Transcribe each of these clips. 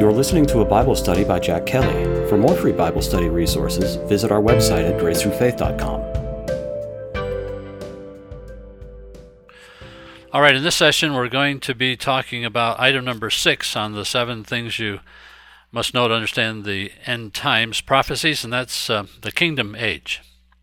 You're listening to a Bible study by Jack Kelly. For more free Bible study resources, visit our website at gracethroughfaith.com. All right, in this session we're going to be talking about item number 6 on the 7 things you must know to understand the end times prophecies, and that's the kingdom age.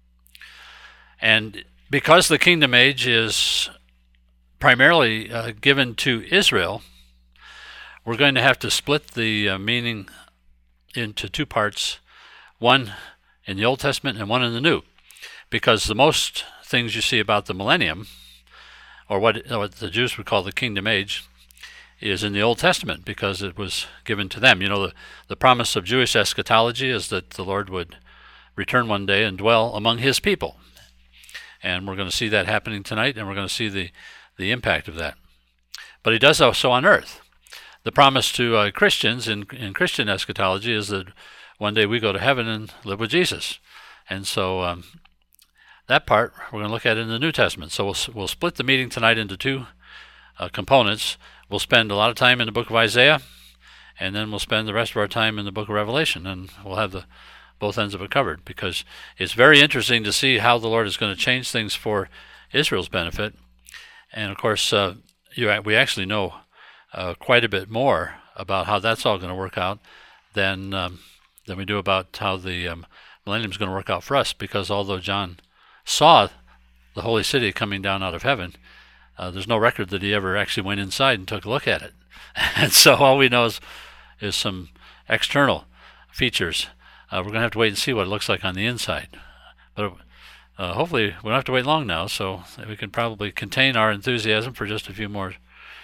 And because the kingdom age is primarily given to Israel, we're going to have to split the meaning into 2 parts, one in the Old Testament and one in the New, because the most things you see about the millennium, or what the Jews would call the kingdom age, is in the Old Testament because it was given to them. You know, the promise of Jewish eschatology is that the Lord would return one day and dwell among his people. And we're going to see that happening tonight, and we're going to see the impact of that. But he does so on earth. The promise to Christians in Christian eschatology is that one day we go to heaven and live with Jesus. And so that part we're going to look at in the New Testament. So we'll split the meeting tonight into 2 components. We'll spend a lot of time in the book of Isaiah, and then we'll spend the rest of our time in the book of Revelation, and we'll have both ends of it covered, because it's very interesting to see how the Lord is going to change things for Israel's benefit. And of course, we actually know quite a bit more about how that's all going to work out than we do about how the millennium is going to work out for us, because although John saw the holy city coming down out of heaven, there's no record that he ever actually went inside and took a look at it. And so all we know is some external features. We're going to have to wait and see what it looks like on the inside. But hopefully we don't have to wait long now, so we can probably contain our enthusiasm for just a few more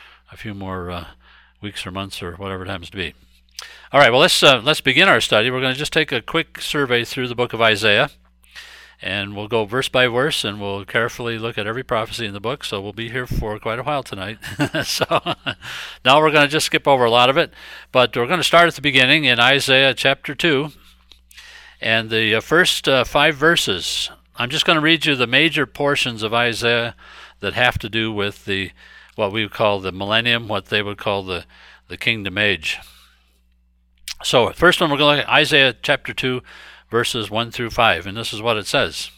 weeks or months or whatever it happens to be. All right, well, let's begin our study. We're going to just take a quick survey through the book of Isaiah, and we'll go verse by verse, and we'll carefully look at every prophecy in the book, so we'll be here for quite a while tonight. So now we're going to just skip over a lot of it, but we're going to start at the beginning in Isaiah chapter 2, and the first 5 verses. I'm just going to read you the major portions of Isaiah that have to do with what we would call the millennium, what they would call the kingdom age. So first one, we're going to look at Isaiah chapter 2, verses 1 through 5, and this is what it says.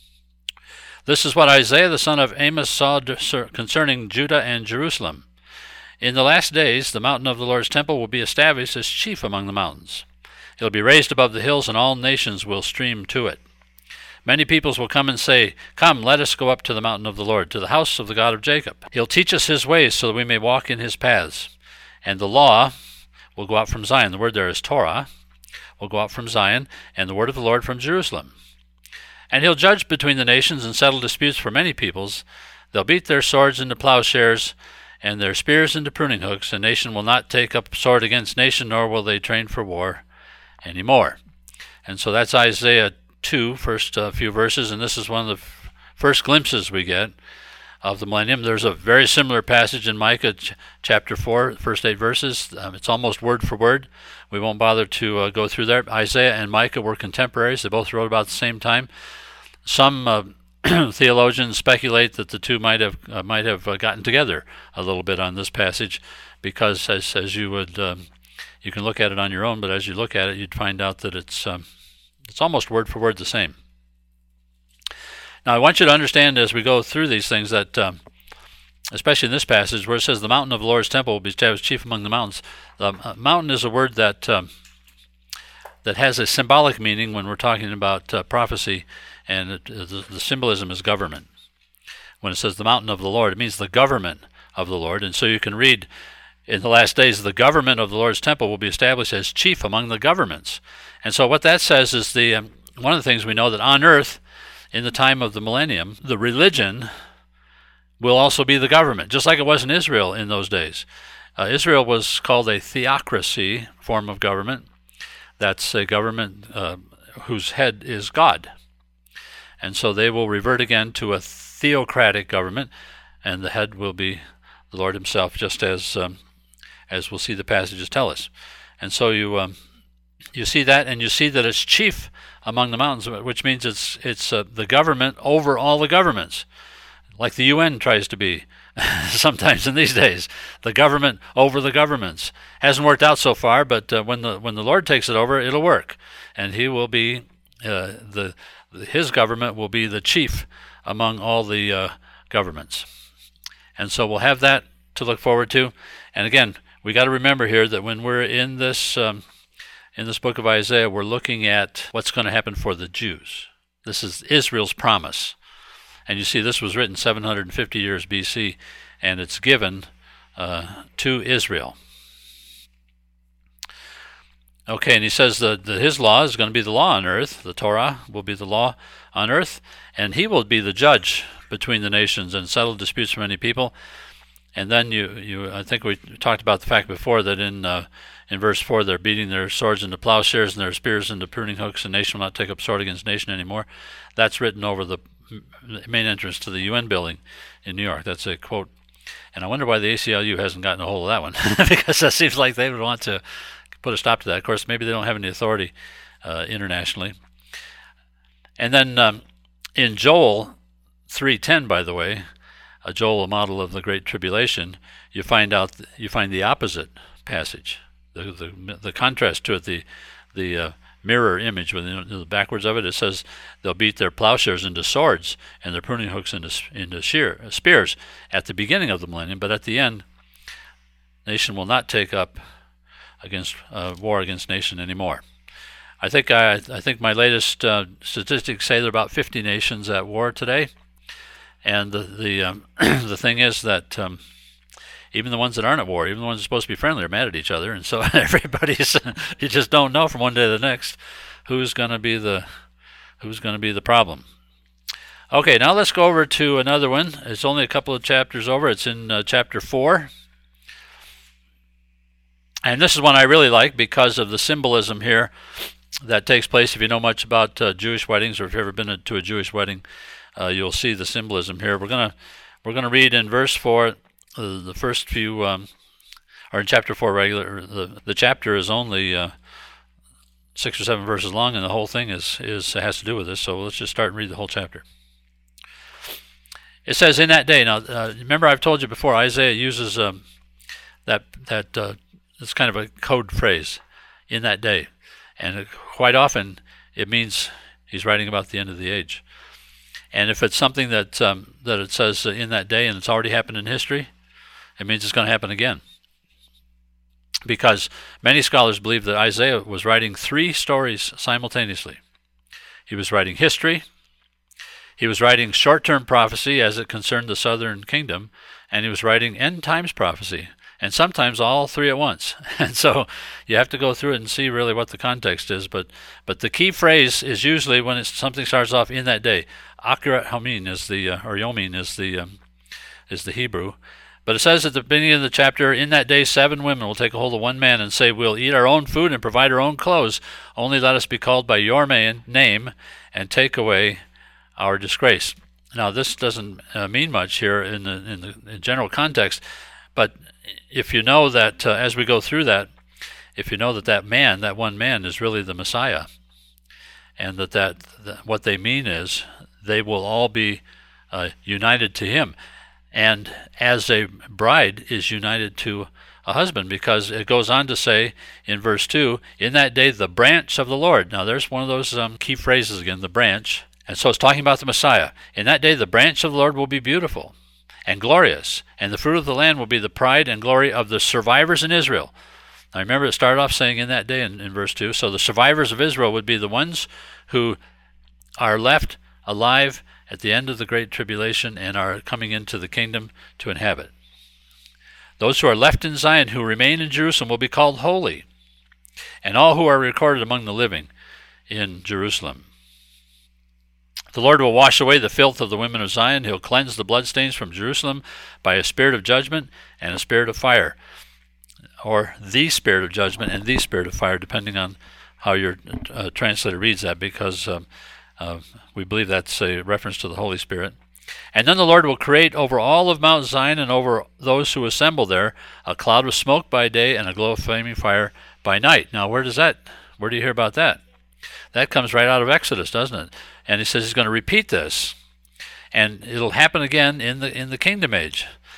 This is what Isaiah the son of Amos saw concerning Judah and Jerusalem. In the last days, the mountain of the Lord's temple will be established as chief among the mountains. It will be raised above the hills, and all nations will stream to it. Many peoples will come and say, "Come, let us go up to the mountain of the Lord, to the house of the God of Jacob. He'll teach us his ways so that we may walk in his paths. And the law will go out from Zion." The word there is Torah. Will go out from Zion, and the word of the Lord from Jerusalem. And he'll judge between the nations and settle disputes for many peoples. They'll beat their swords into plowshares and their spears into pruning hooks. And nation will not take up sword against nation, nor will they train for war anymore. And so that's Isaiah 2, first few verses, and this is one of the first glimpses we get of the millennium. There's a very similar passage in Micah chapter 4, first 8 verses. It's almost word for word. We won't bother to go through there. Isaiah and Micah were contemporaries. They both wrote about the same time. Some theologians speculate that the two might have gotten together a little bit on this passage, because as you would you can look at it on your own, but as you look at it, you'd find out that it's almost word for word the same. Now, I want you to understand as we go through these things that, especially in this passage where it says the mountain of the Lord's temple will be established chief among the mountains, the mountain is a word that has a symbolic meaning when we're talking about prophecy, and the symbolism is government. When it says the mountain of the Lord, it means the government of the Lord. And so you can read, in the last days, the government of the Lord's temple will be established as chief among the governments. And so what that says is one of the things we know, that on earth, in the time of the millennium, the religion will also be the government, just like it was in Israel in those days. Israel was called a theocracy form of government. That's a government whose head is God. And so they will revert again to a theocratic government, and the head will be the Lord himself, just as we'll see the passages tell us. And so you see that, and you see that it's chief among the mountains, which means it's the government over all the governments, like the UN tries to be, sometimes in these days. The government over the governments. Hasn't worked out so far, but when the Lord takes it over, it'll work. And he will be, his government will be the chief among all the governments. And so we'll have that to look forward to. And again, we got to remember here that when we're in this book of Isaiah, we're looking at what's going to happen for the Jews. This is Israel's promise. And you see, this was written 750 years BC, and it's given to Israel. Okay, and he says that his law is going to be the law on earth. The Torah will be the law on earth, and he will be the judge between the nations and settle disputes for many people. And then I think we talked about the fact before that in verse 4, they're beating their swords into plowshares and their spears into pruning hooks, and nation will not take up sword against nation anymore. That's written over the main entrance to the UN building in New York. That's a quote. And I wonder why the ACLU hasn't gotten a hold of that one, because that seems like they would want to put a stop to that. Of course, maybe they don't have any authority internationally. And then in Joel 3:10, by the way, Joel, a model of the Great Tribulation, you find the opposite passage, the contrast to it, the mirror image with the backwards of it. It says they'll beat their plowshares into swords and their pruning hooks into spears at the beginning of the millennium, but at the end, nation will not take up against war against nation anymore. I think my latest statistics say there are about 50 nations at war today, and the thing is that even the ones that aren't at war, even the ones that are supposed to be friendly, are mad at each other, and so everybody's you just don't know from one day to the next who's going to be the problem. Okay, now let's go over to another one. It's only a couple of chapters over. It's in chapter 4. And this is one I really like because of the symbolism here that takes place. If you know much about Jewish weddings, or if you've ever been to a Jewish wedding, you'll see the symbolism here. We're gonna read in verse 4 the first few, or in chapter 4 regular. The chapter is only 6 or 7 verses long, and the whole thing has to do with this. So let's just start and read the whole chapter. It says, "In that day." Now, remember, I've told you before, Isaiah uses that it's kind of a code phrase, "in that day," and quite often it means he's writing about the end of the age. And if it's something that it says in that day and it's already happened in history, it means it's going to happen again. Because many scholars believe that Isaiah was writing 3 stories simultaneously. He was writing history, he was writing short-term prophecy as it concerned the southern kingdom, and he was writing end times prophecy, and sometimes all 3 at once. And so you have to go through it and see really what the context is. But the key phrase is usually when something starts off in that day. Akhirat Yomin is the Hebrew. But it says at the beginning of the chapter, "In that day 7 women will take a hold of one man and say, 'We'll eat our own food and provide our own clothes. Only let us be called by your name and take away our disgrace.'" Now this doesn't mean much here in the general context, but if you know that as we go through that, if you know that one man is really the Messiah, and that what they mean is they will all be united to him, and as a bride is united to a husband, because it goes on to say in verse 2, "In that day the branch of the Lord." Now there's one of those key phrases again, the branch. And so it's talking about the Messiah. "In that day the branch of the Lord will be beautiful and glorious, and the fruit of the land will be the pride and glory of the survivors in Israel." Now remember, it started off saying "in that day" in verse 2. So the survivors of Israel would be the ones who are left alive at the end of the Great Tribulation and are coming into the kingdom to inhabit. "Those who are left in Zion, who remain in Jerusalem, will be called holy, and all who are recorded among the living in Jerusalem. The Lord will wash away the filth of the women of Zion. He'll cleanse the bloodstains from Jerusalem by a spirit of judgment and a spirit of fire," or the spirit of judgment and the spirit of fire, depending on how your translator reads that, because we believe that's a reference to the Holy Spirit. "And then the Lord will create over all of Mount Zion and over those who assemble there a cloud of smoke by day and a glow of flaming fire by night." Now where do you hear about that? That comes right out of Exodus, doesn't it? And he says he's going to repeat this, and it'll happen again in the kingdom age.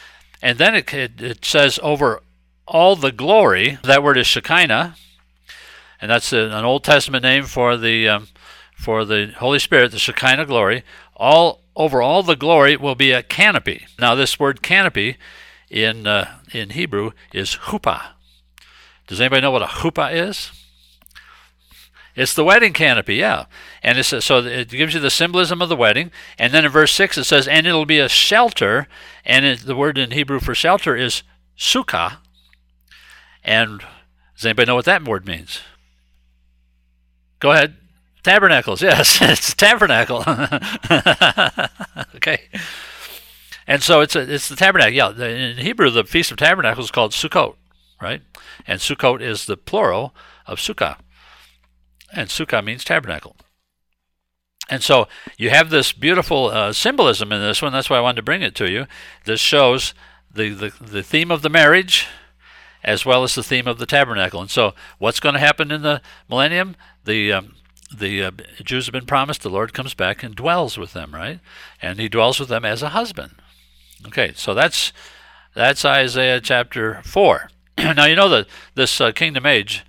And then it says over all the glory. That word is Shekinah, and that's an Old Testament name for the Holy Spirit, the Shekinah glory. Over all the glory will be a canopy. Now, this word canopy in Hebrew is chuppah. Does anybody know what a chuppah is? It's the wedding canopy, yeah. And so it gives you the symbolism of the wedding. And then in verse 6 it says, and it'll be a shelter. And the word in Hebrew for shelter is sukkah. And does anybody know what that word means? Go ahead. Tabernacles, yes. It's tabernacle. Okay. And so it's the tabernacle. Yeah, in Hebrew, the Feast of Tabernacles is called Sukkot, right? And Sukkot is the plural of sukkah. And sukkah means tabernacle. And so you have this beautiful symbolism in this one. That's why I wanted to bring it to you. This shows the theme of the marriage as well as the theme of the tabernacle. And so what's going to happen in the millennium? The Jews have been promised the Lord comes back and dwells with them, right? And he dwells with them as a husband. Okay, so that's Isaiah chapter 4. Now, you know that this kingdom age,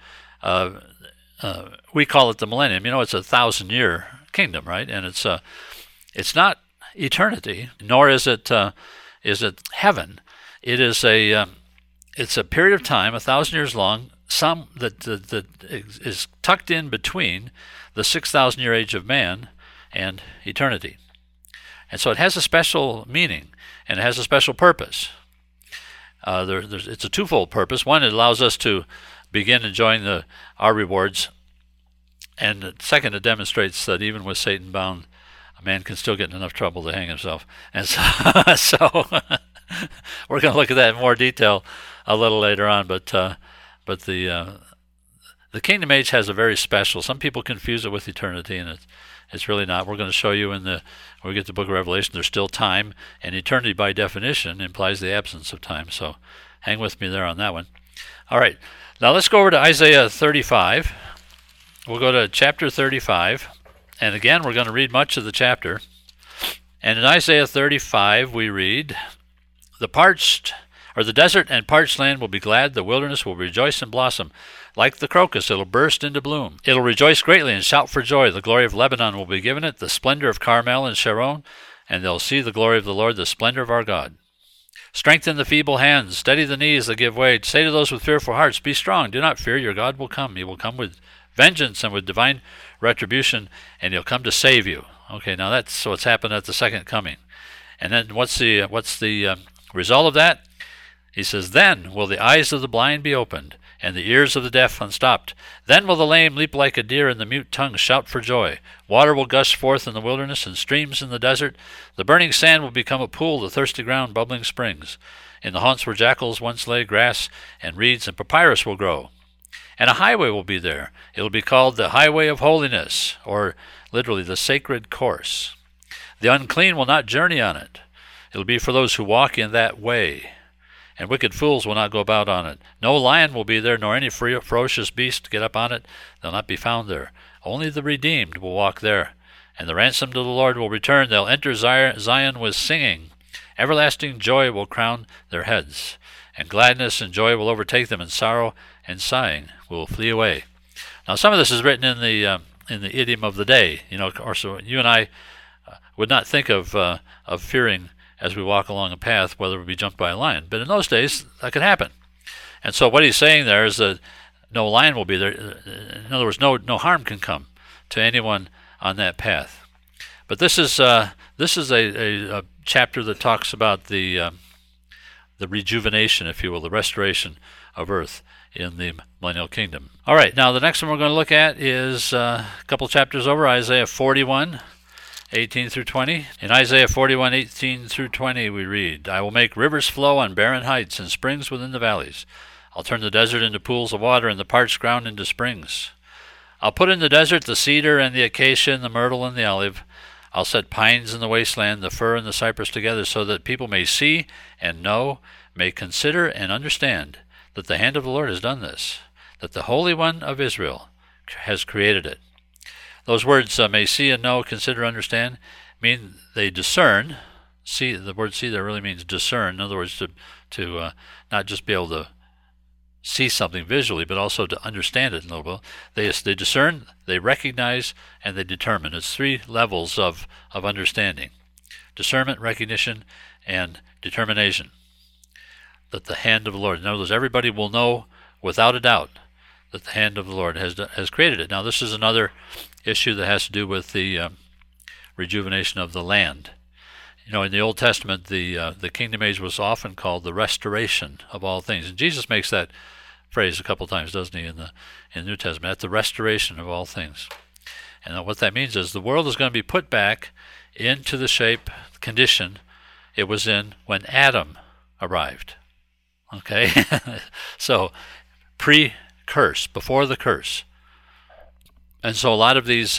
we call it the millennium. You know, it's a 1,000-year kingdom, right? And it's not eternity, nor is it heaven. It is it's a period of time, 1,000 years long, some that is tucked in between the 6,000-year age of man and eternity. And so it has a special meaning, and it has a special purpose. It's a twofold purpose. One, it allows us to begin enjoying our rewards. And second, it demonstrates that even with Satan bound, a man can still get in enough trouble to hang himself. And so we're going to look at that in more detail a little later on. But the kingdom age has a very special. Some people confuse it with eternity, and it's really not. We're going to show you when we get to the book of Revelation, there's still time, and eternity by definition implies the absence of time. So hang with me there on that one. All right, now let's go over to Isaiah 35. We'll go to chapter 35, and again we're going to read much of the chapter. And in Isaiah 35 we read, the desert and parched land will be glad, the wilderness will rejoice and blossom. Like the crocus, it'll burst into bloom. It'll rejoice greatly and shout for joy. The glory of Lebanon will be given it, the splendor of Carmel and Sharon, and they'll see the glory of the Lord, the splendor of our God. Strengthen the feeble hands, steady the knees that give way. Say to those with fearful hearts, be strong, do not fear, your God will come. He will come with vengeance and with divine retribution, and he'll come to save you. Okay, now that's what's happened at the second coming. And then what's the result of that? He says, then will the eyes of the blind be opened, and the ears of the deaf unstopped. Then will the lame leap like a deer, and the mute tongue shout for joy. Water will gush forth in the wilderness, and streams in the desert. The burning sand will become a pool, the thirsty ground bubbling springs. In the haunts where jackals once lay, grass and reeds and papyrus will grow. And a highway will be there. It will be called the highway of holiness, or literally the sacred course. The unclean will not journey on it. It will be for those who walk in that way. And wicked fools will not go about on it. No lion will be there, nor any ferocious beast get up on it. They'll not be found there. Only the redeemed will walk there. And the ransomed of the Lord will return. They'll enter Zion with singing. Everlasting joy will crown their heads. And gladness and joy will overtake them, and sorrow and sighing will flee away. Now, some of this is written in the idiom of the day. You know, of course, you and I would not think of fearing as we walk along a path, whether we be jumped by a lion. But in those days, that could happen. And so what he's saying there is that no lion will be there. In other words, no harm can come to anyone on that path. But this is a chapter that talks about the rejuvenation, if you will, the restoration of earth in the millennial kingdom. All right, now the next one we're going to look at is a couple chapters over, Isaiah 41. 18 through 20. In Isaiah 41, 18 through 20, we read, I will make rivers flow on barren heights and springs within the valleys. I'll turn the desert into pools of water and the parched ground into springs. I'll put in the desert the cedar and the acacia and the myrtle and the olive. I'll set pines in the wasteland, the fir and the cypress together, so that people may see and know, may consider and understand that the hand of the Lord has done this, that the Holy One of Israel has created it. Those words, may see and know, consider, understand, mean they discern see, the word see there really means discern. In other words, to not just be able to see something visually, but also to understand it a little bit. They discern, they recognize, and they determine. It's 3 levels of understanding: discernment, recognition, and determination. That the hand of the Lord. In other words, everybody will know without a doubt that the hand of the Lord has created it. Now, this is another issue that has to do with the rejuvenation of the land. You know, in the Old Testament, the kingdom age was often called the restoration of all things, and Jesus makes that phrase a couple times, doesn't he, in the New Testament? At the restoration of all things. And what that means is the world is going to be put back into the shape, condition it was in when Adam arrived. Okay, so pre-curse, before the curse, and so a lot of these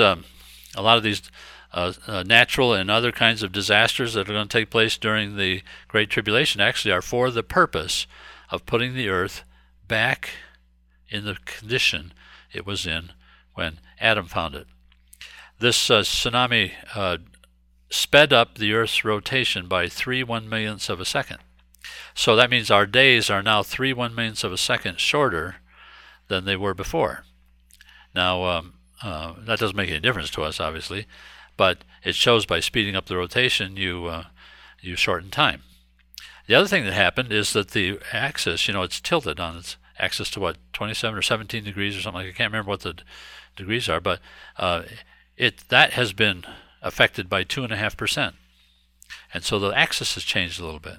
natural and other kinds of disasters that are going to take place during the Great Tribulation actually are for the purpose of putting the earth back in the condition it was in when Adam found it. This tsunami sped up the Earth's rotation by 3 1/millionths of a second. So that means our days are now 3 1/millionths of a second shorter than they were before. Now, that doesn't make any difference to us, obviously, but it shows by speeding up the rotation, you shorten time. The other thing that happened is that the axis, it's tilted on its axis to what, 27 or 17 degrees or something like that. I can't remember what the degrees are, but that has been affected by 2.5%. And so the axis has changed a little bit.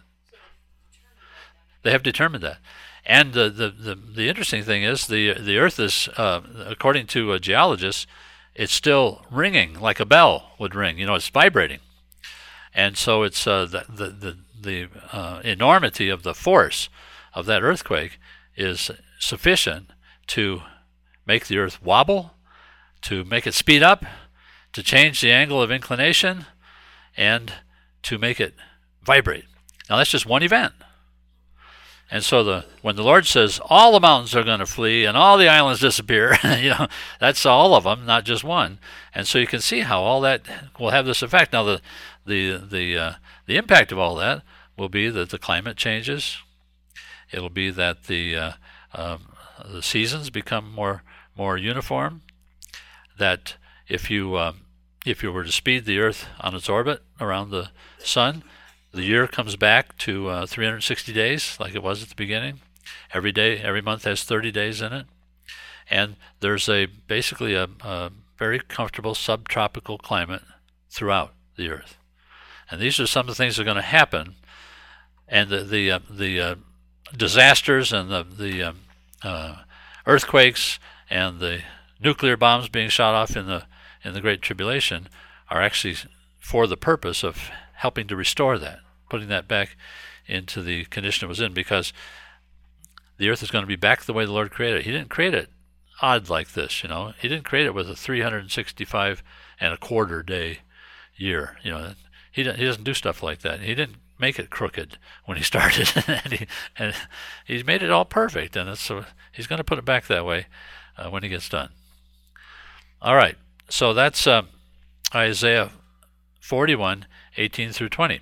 They have determined that. And the interesting thing is the Earth is, according to geologists, it's still ringing like a bell would ring. It's vibrating. And so it's the enormity of the force of that earthquake is sufficient to make the Earth wobble, to make it speed up, to change the angle of inclination, and to make it vibrate. Now that's just one event. And so when the Lord says all the mountains are going to flee and all the islands disappear, that's all of them, not just one. And so you can see how all that will have this effect. Now the impact of all that will be that the climate changes. It'll be that the seasons become more uniform. That if you were to speed the Earth on its orbit around the sun, the year comes back to 360 days like it was at the beginning. Every month has 30 days in it. And there's basically a very comfortable subtropical climate throughout the Earth. And these are some of the things that are going to happen. And the disasters and the earthquakes and the nuclear bombs being shot off in the Great Tribulation are actually for the purpose of helping to restore that, putting that back into the condition it was in, because the Earth is going to be back the way the Lord created it. He didn't create it odd like this, He didn't create it with a 365 and a quarter day year, He doesn't do stuff like that. He didn't make it crooked when he started, and he's made it all perfect, and so he's going to put it back that way when he gets done. All right, so that's Isaiah 41, 18 through 20.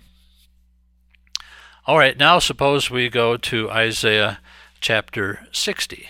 All right, now suppose we go to Isaiah chapter 60.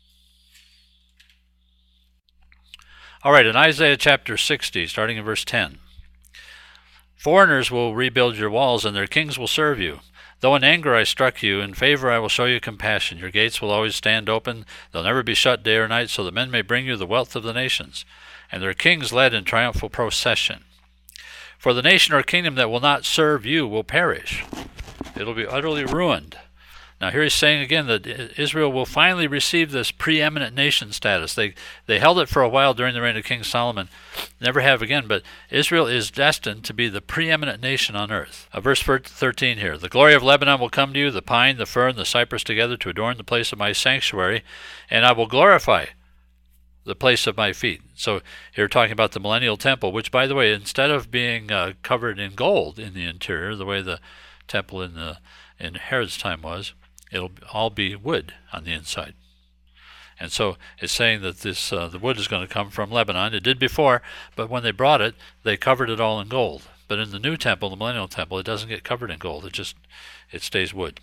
All right, in Isaiah chapter 60, starting in verse 10. Foreigners will rebuild your walls, and their kings will serve you. Though in anger I struck you, in favor I will show you compassion. Your gates will always stand open. They'll never be shut day or night, so that men may bring you the wealth of the nations, and their kings led in triumphal procession. For the nation or kingdom that will not serve you will perish. It'll be utterly ruined. Now here he's saying again that Israel will finally receive this preeminent nation status. They held it for a while during the reign of King Solomon, never have again, but Israel is destined to be the preeminent nation on earth. Verse 13 here, the glory of Lebanon will come to you, the pine, the fir, and the cypress together to adorn the place of my sanctuary, and I will glorify the place of my feet. So here talking about the millennial temple, which, by the way, instead of being covered in gold in the interior, the way the temple in Herod's time was, it'll all be wood on the inside. And so it's saying that the wood is going to come from Lebanon. It did before, but when they brought it, they covered it all in gold. but in the new temple, the millennial temple, it doesn't get covered in gold. It stays wood.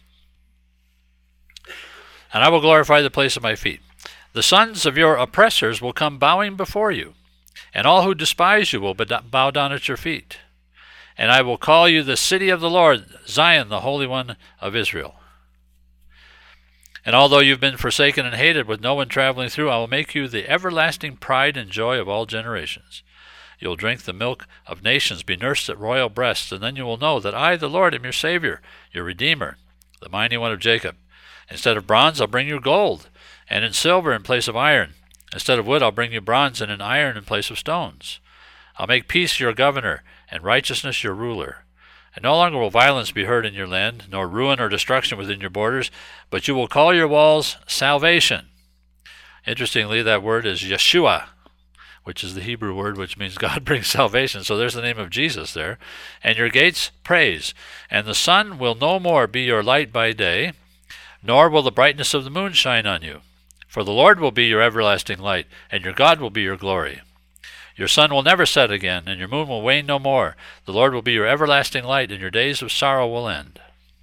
And I will glorify the place of my feet. The sons of your oppressors will come bowing before you, and all who despise you will bow down at your feet. And I will call you the city of the Lord, Zion, the Holy One of Israel. And although you've been forsaken and hated, with no one traveling through, I will make you the everlasting pride and joy of all generations. You'll drink the milk of nations, be nursed at royal breasts, and then you will know that I, the Lord, am your Savior, your Redeemer, the Mighty One of Jacob. Instead of bronze, I'll bring you gold, and in silver in place of iron. Instead of wood, I'll bring you bronze, and in iron in place of stones. I'll make peace your governor, and righteousness your ruler. And no longer will violence be heard in your land, nor ruin or destruction within your borders, but you will call your walls salvation. Interestingly, that word is Yeshua, which is the Hebrew word which means God brings salvation. So there's the name of Jesus there. And your gates praise. And the sun will no more be your light by day, nor will the brightness of the moon shine on you. For the Lord will be your everlasting light, and your God will be your glory. Your sun will never set again, and your moon will wane no more. The Lord will be your everlasting light, and your days of sorrow will end.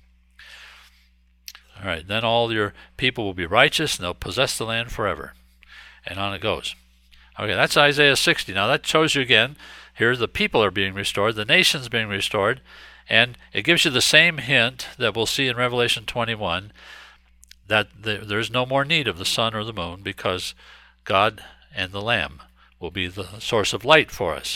All right, then all your people will be righteous, and they'll possess the land forever. And on it goes. Okay, that's Isaiah 60. Now that shows you again, here the people are being restored, the nation's being restored, and it gives you the same hint that we'll see in Revelation 21, that there's no more need of the sun or the moon, because God and the Lamb will be the source of light for us.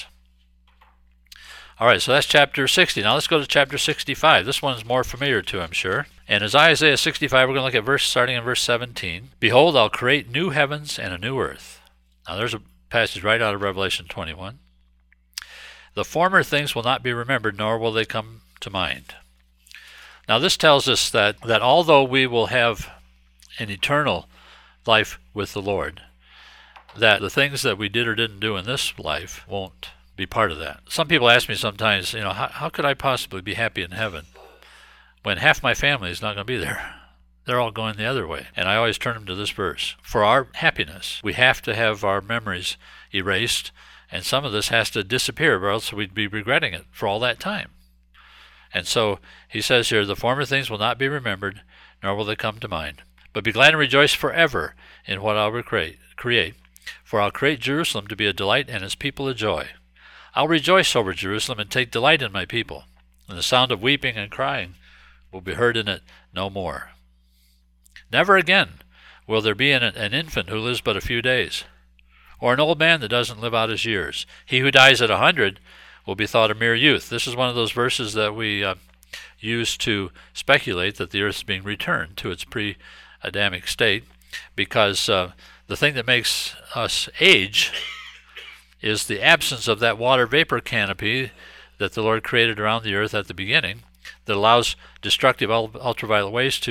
All right, so that's chapter 60. Now let's go to chapter 65. This one's more familiar to, I'm sure. And as Isaiah 65, we're going to look at starting in verse 17. Behold, I'll create new heavens and a new earth. Now there's a passage right out of Revelation 21. The former things will not be remembered, nor will they come to mind. Now this tells us that although we will have an eternal life with the Lord, that the things that we did or didn't do in this life won't be part of that. Some people ask me sometimes, how could I possibly be happy in heaven when half my family is not going to be there? They're all going the other way. And I always turn them to this verse. For our happiness, we have to have our memories erased, and some of this has to disappear, or else we'd be regretting it for all that time. And so he says here, the former things will not be remembered, nor will they come to mind. But be glad and rejoice forever in what I'll create. For I'll create Jerusalem to be a delight and its people a joy. I'll rejoice over Jerusalem and take delight in my people. And the sound of weeping and crying will be heard in it no more. Never again will there be in it an infant who lives but a few days, or an old man that doesn't live out his years. He who dies at 100 will be thought a mere youth. This is one of those verses that we use to speculate that the earth is being returned to its pre-Adamic state, because the thing that makes us age is the absence of that water vapor canopy that the Lord created around the earth at the beginning, that allows destructive ultraviolet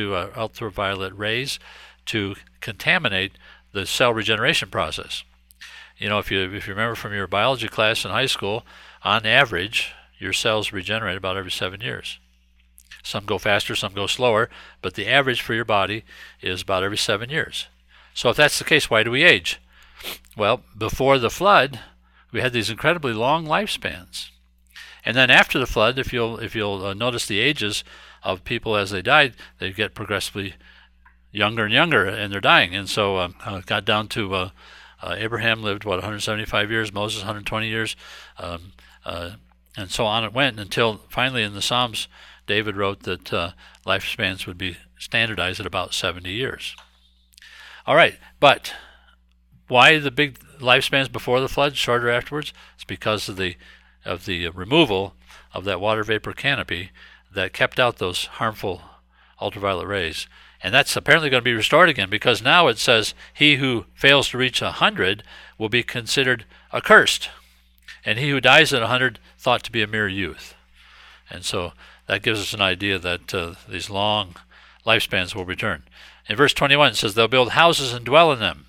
rays to contaminate the cell regeneration process. If you remember from your biology class in high school, on average, your cells regenerate about every 7 years. Some go faster, some go slower, but the average for your body is about every 7 years. So if that's the case, why do we age? Well, before the flood, we had these incredibly long lifespans. And then after the flood, if you'll notice the ages of people as they died, they get progressively younger and younger, and they're dying. And so it got down to Abraham lived, 175 years, Moses 120 years, and so on it went, until finally in the Psalms, David wrote that lifespans would be standardized at about 70 years. All right, but why the big lifespans before the flood, shorter afterwards? It's because of the removal of that water vapor canopy that kept out those harmful ultraviolet rays. And that's apparently going to be restored again, because now it says he who fails to reach 100 will be considered accursed, and he who dies at 100 thought to be a mere youth. And so that gives us an idea that these long lifespans will return. In verse 21 it says, they'll build houses and dwell in them,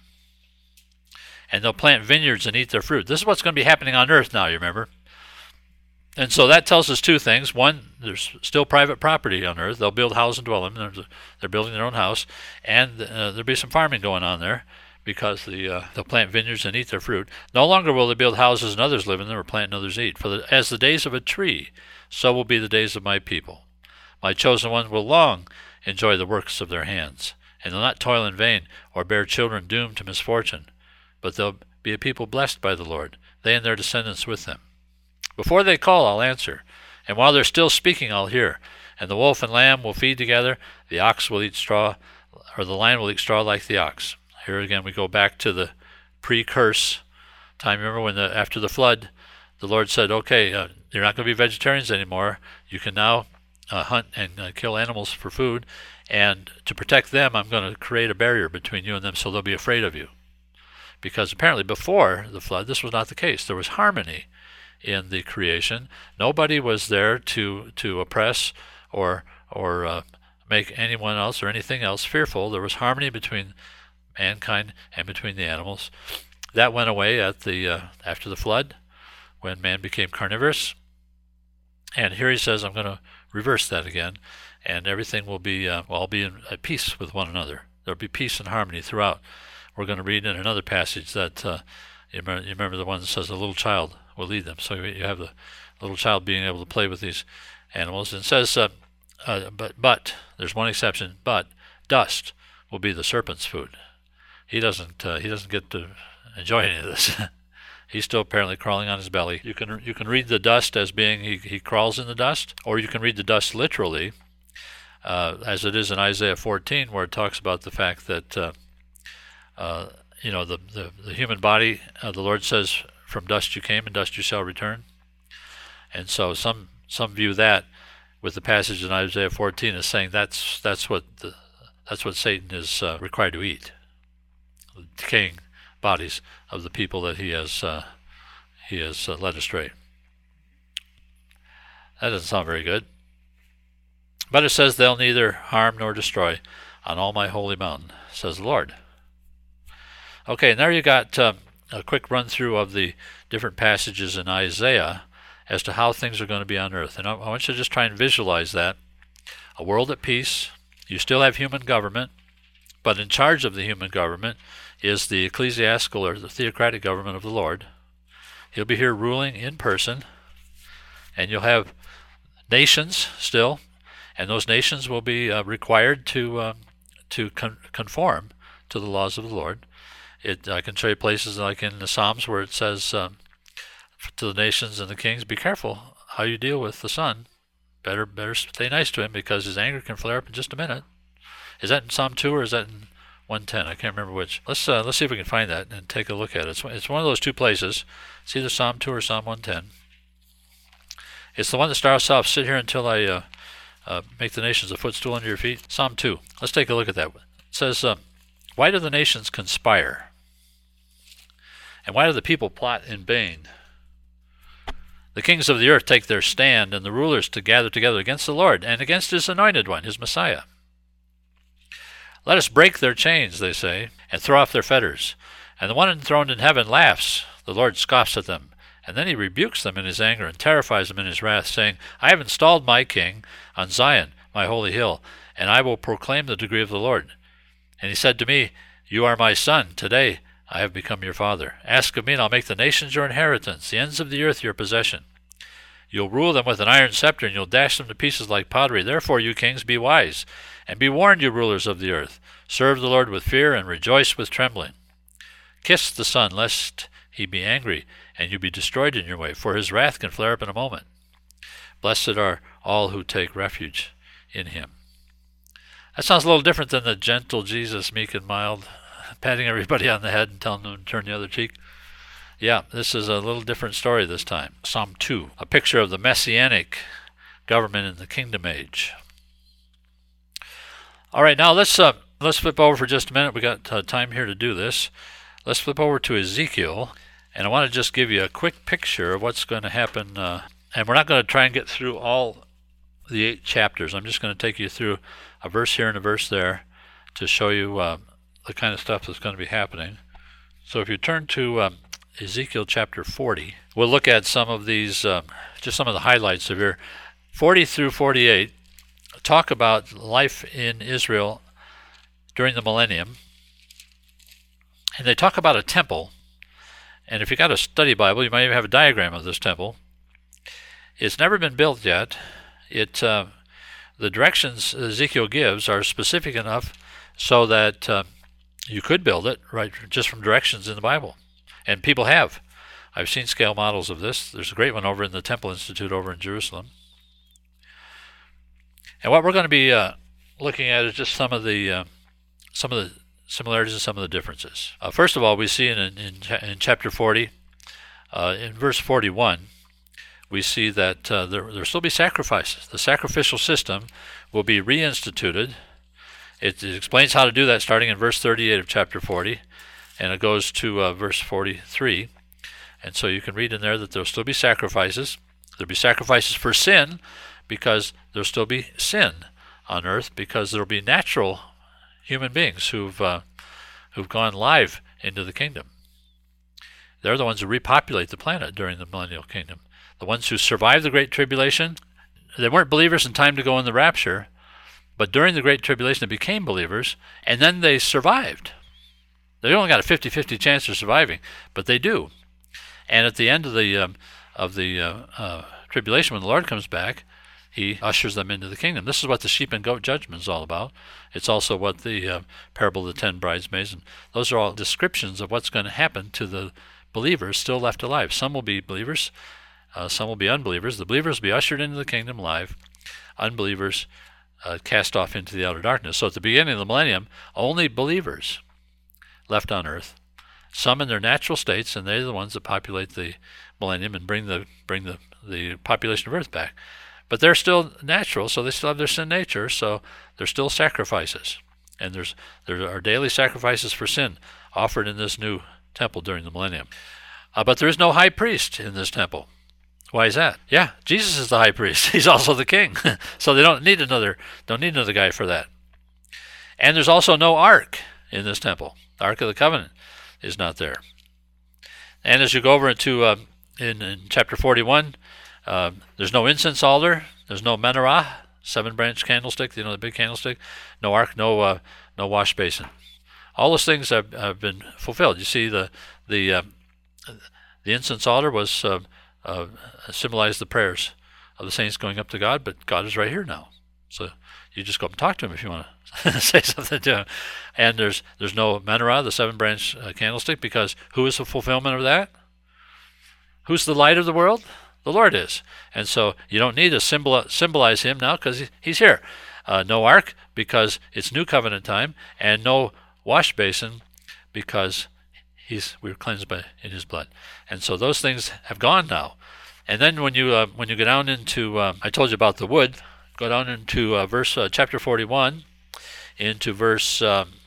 and they'll plant vineyards and eat their fruit. This is what's going to be happening on earth now, you remember. And so that tells us two things. One, there's still private property on earth. They'll build houses and dwell in them. They're building their own house, and there'll be some farming going on there, because they'll plant vineyards and eat their fruit. No longer will they build houses and others live in them, or plant and others eat. For as the days of a tree, so will be the days of my people. My chosen ones will long enjoy the works of their hands, and they'll not toil in vain, or bear children doomed to misfortune. But they'll be a people blessed by the Lord, they and their descendants with them. Before they call, I'll answer, and while they're still speaking, I'll hear. And the wolf and lamb will feed together, the ox will eat straw, or the lion will eat straw like the ox. Here again we go back to the pre-curse time. Remember when after the flood, the Lord said, okay, you're not going to be vegetarians anymore. You can now hunt and kill animals for food. And to protect them, I'm going to create a barrier between you and them so they'll be afraid of you. Because apparently before the flood, this was not the case. There was harmony in the creation. Nobody was there to oppress or make anyone else or anything else fearful. There was harmony between mankind and between the animals. That went away at after the flood, when man became carnivorous. And here he says, I'm going to reverse that again, and everything will be all be at peace with one another. There'll be peace and harmony throughout. We're going to read in another passage that you remember the one that says a little child will lead them. So you have the little child being able to play with these animals. And it says, but there's one exception. But dust will be the serpent's food. He doesn't get to enjoy any of this. He's still apparently crawling on his belly. You can read the dust as being he crawls in the dust, or you can read the dust literally, as it is in Isaiah 14, where it talks about the fact that the human body, the Lord says, from dust you came and dust you shall return. And so some view that with the passage in Isaiah 14 as saying that's what Satan is required to eat, the decaying bodies of the people that he has led astray. That doesn't sound very good. But it says they'll neither harm nor destroy on all my holy mountain, says the Lord. Okay, and there you got a quick run through of the different passages in Isaiah as to how things are going to be on earth. And I want you to just try and visualize that. A world at peace. You still have human government, but in charge of the human government is the ecclesiastical or the theocratic government of the Lord. He'll be here ruling in person, and you'll have nations still, and those nations will be required to conform to the laws of the Lord. I can show you places like in the Psalms where it says to the nations and the kings, be careful how you deal with the son. Better stay nice to him, because his anger can flare up in just a minute. Is that in Psalm 2 or is that in 110? I can't remember which. Let's see if we can find that and take a look at it. It's one of those two places. It's either Psalm 2 or Psalm 110. It's the one that starts off, sit here until I make the nations a footstool under your feet. Psalm 2. Let's take a look at that. It says, why do the nations conspire? And why do the people plot in vain? The kings of the earth take their stand, and the rulers to gather together against the Lord and against his anointed one, his Messiah. Let us break their chains, they say, and throw off their fetters. And the one enthroned in heaven laughs. The Lord scoffs at them. And then he rebukes them in his anger and terrifies them in his wrath, saying, I have installed my king on Zion, my holy hill, and I will proclaim the decree of the Lord. And he said to me, you are my son. Today I have become your father. Ask of me, and I'll make the nations your inheritance, the ends of the earth your possession. You'll rule them with an iron scepter, and you'll dash them to pieces like pottery. Therefore, you kings, be wise, and be warned, you rulers of the earth. Serve the Lord with fear, and rejoice with trembling. Kiss the Son, lest he be angry, and you be destroyed in your way, for his wrath can flare up in a moment. Blessed are all who take refuge in him. That sounds a little different than the gentle Jesus, meek and mild, patting everybody on the head and telling them to turn the other cheek. Yeah, this is a little different story this time. Psalm 2, a picture of the messianic government in the kingdom age. All right, now let's flip over for just a minute. We got time here to do this. Let's flip over to Ezekiel, and I want to just give you a quick picture of what's going to happen. And we're not going to try and get through all the 8 chapters. I'm just going to take you through a verse here and a verse there to show you the kind of stuff that's going to be happening. So if you turn to Ezekiel chapter 40, we'll look at some of these, just some of the highlights of here. 40 through 48 talk about life in Israel during the millennium, And they talk about a temple. And if you got a study Bible, you might even have a diagram of this temple. It's never been built yet. The directions Ezekiel gives are specific enough so that you could build it right just from directions in the Bible. And people have. I've seen scale models of this. There's a great one over in the Temple Institute over in Jerusalem. And what we're going to be looking at is just some of the similarities and some of the differences. First of all, we see in chapter 40, in verse 41, we see that there will still be sacrifices. The sacrificial system will be reinstituted. It explains how to do that starting in verse 38 of chapter 40, and it goes to verse 43. And so you can read in there that there will still be sacrifices. There will be sacrifices for sin, because there will still be sin on earth, because there will be natural human beings who've gone live into the kingdom. They're the ones who repopulate the planet during the millennial kingdom. The ones who survived the Great Tribulation, they weren't believers in time to go in the rapture, but during the Great Tribulation they became believers, and then they survived. They only got a 50-50 chance of surviving, but they do. And at the end of the tribulation, when the Lord comes back, He ushers them into the kingdom. This is what the sheep and goat judgment is all about. It's also what the parable of the 10 bridesmaids, and those are all descriptions of what's going to happen to the believers still left alive. Some will be believers, some will be unbelievers. The believers will be ushered into the kingdom alive. Unbelievers cast off into the outer darkness. So at the beginning of the millennium, only believers left on earth. Some in their natural states, and they're the ones that populate the millennium and bring the population of earth back. But they're still natural, so they still have their sin nature, so there's still sacrifices. And there are daily sacrifices for sin offered in this new temple during the millennium. But there is no high priest in this temple. Why is that? Yeah, Jesus is the high priest. He's also the king. So they don't need another guy for that. And there's also no ark in this temple. The Ark of the Covenant is not there. And as you go over into in chapter 41, there's no incense altar, there's no menorah, 7-branch candlestick, the big candlestick, no ark, no wash basin. All those things have been fulfilled. You see, the incense altar was symbolized the prayers of the saints going up to God, but God is right here now. So you just go up and talk to Him if you want to say something to Him. And there's no menorah, the 7-branch candlestick, because who is the fulfillment of that? Who's the light of the world? The Lord is. And so you don't need to symbolize Him now because He's here. No ark because it's new covenant time, and no wash basin because we were cleansed in His blood. And so those things have gone now. And then when you go down into, I told you about the wood, go down into chapter 41, into verse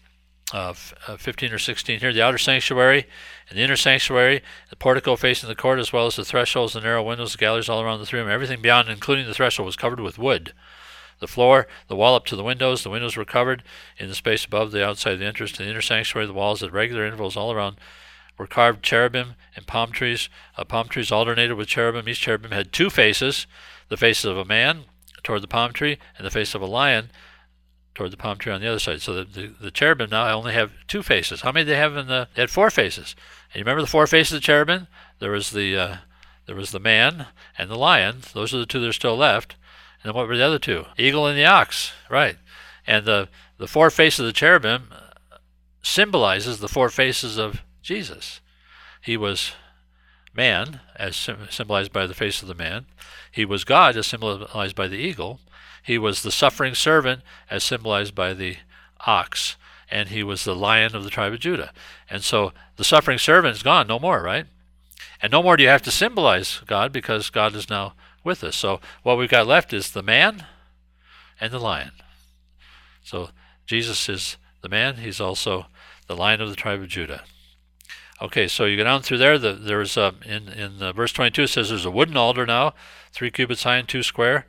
15 or 16 here, the outer sanctuary and the inner sanctuary, the portico facing the court, as well as the thresholds, the narrow windows, the galleries all around the throne, everything beyond, including the threshold, was covered with wood. The floor, the wall up to the windows were covered in the space above the outside of the entrance to the inner sanctuary. The walls at regular intervals all around were carved cherubim and palm trees. Palm trees alternated with cherubim. Each cherubim had 2 faces, the face of a man toward the palm tree and the face of a lion toward the palm tree on the other side. So the cherubim now only have 2 faces. How many did they have they had 4 faces. And you remember the 4 faces of the cherubim? There was the man and the lion. Those are the 2 that are still left. And then what were the other 2? Eagle and the ox, right. And the 4 faces of the cherubim symbolizes the 4 faces of Jesus. He was man, as symbolized by the face of the man. He was God, as symbolized by the eagle. He was the suffering servant, as symbolized by the ox. And he was the Lion of the tribe of Judah. And so the suffering servant is gone, no more, right? And no more do you have to symbolize God, because God is now with us. So what we've got left is the man and the lion. So Jesus is the man. He's also the Lion of the tribe of Judah. Okay, so you go down through there. There's in verse 22 it says there's a wooden altar now, 3 cubits high and 2 square.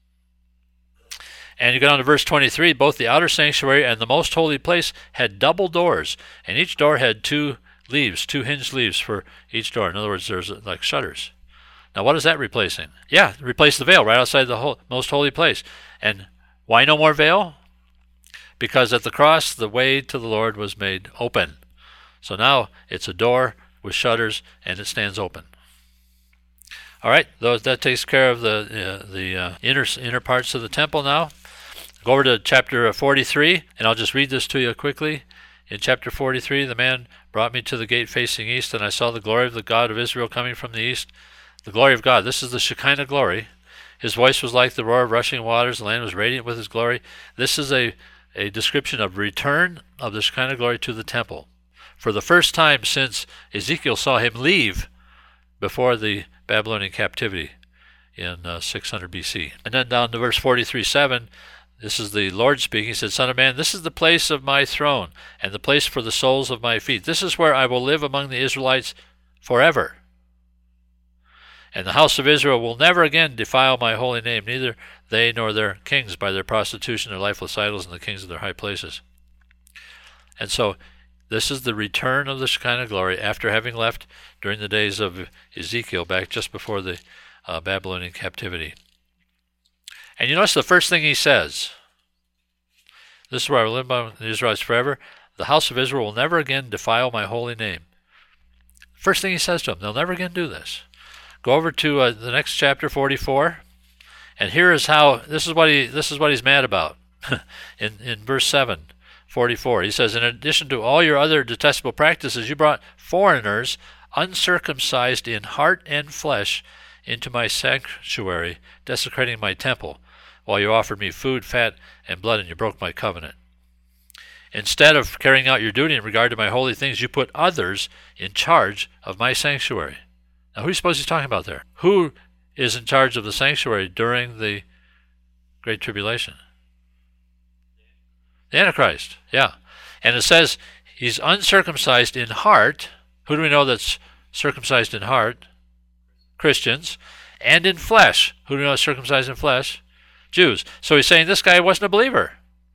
And you go down to verse 23. Both the outer sanctuary and the most holy place had double doors, and each door had 2 leaves, 2 hinged leaves for each door. In other words, there's like shutters. Now, what is that replacing? Yeah, replace the veil right outside the most holy place. And why no more veil? Because at the cross, the way to the Lord was made open. So now it's a door with shutters, and it stands open. All right, that takes care of the inner parts of the temple now. Go over to chapter 43, and I'll just read this to you quickly. In chapter 43, the man brought me to the gate facing east, and I saw the glory of the God of Israel coming from the east. The glory of God. This is the Shekinah glory. His voice was like the roar of rushing waters. The land was radiant with his glory. This is a description of return of the Shekinah glory to the temple. For the first time since Ezekiel saw him leave before the Babylonian captivity in 600 BC. And then down to verse 43:7, this is the Lord speaking. He said, Son of man, this is the place of my throne, and the place for the soles of my feet. This is where I will live among the Israelites forever. And the house of Israel will never again defile my holy name, neither they nor their kings by their prostitution, their lifeless idols, and the kings of their high places. And so this is the return of the Shekinah glory after having left during the days of Ezekiel, back just before the Babylonian captivity. And you notice the first thing he says, this is where I will live among the Israelites forever. The house of Israel will never again defile my holy name. First thing he says to them, they'll never again do this. Go over to the next chapter, 44, and here is how this is what he's mad about. in verse 7, 44, he says, in addition to all your other detestable practices, you brought foreigners, uncircumcised in heart and flesh, into my sanctuary, desecrating my temple, while you offered me food, fat, and blood, and you broke my covenant. Instead of carrying out your duty in regard to my holy things, you put others in charge of my sanctuary. Now, who do you suppose he's talking about there? Who is in charge of the sanctuary during the Great Tribulation? The Antichrist, yeah. And it says he's uncircumcised in heart. Who do we know that's circumcised in heart? Christians. And in flesh. Who do we know is circumcised in flesh? Jews. So he's saying this guy wasn't a believer.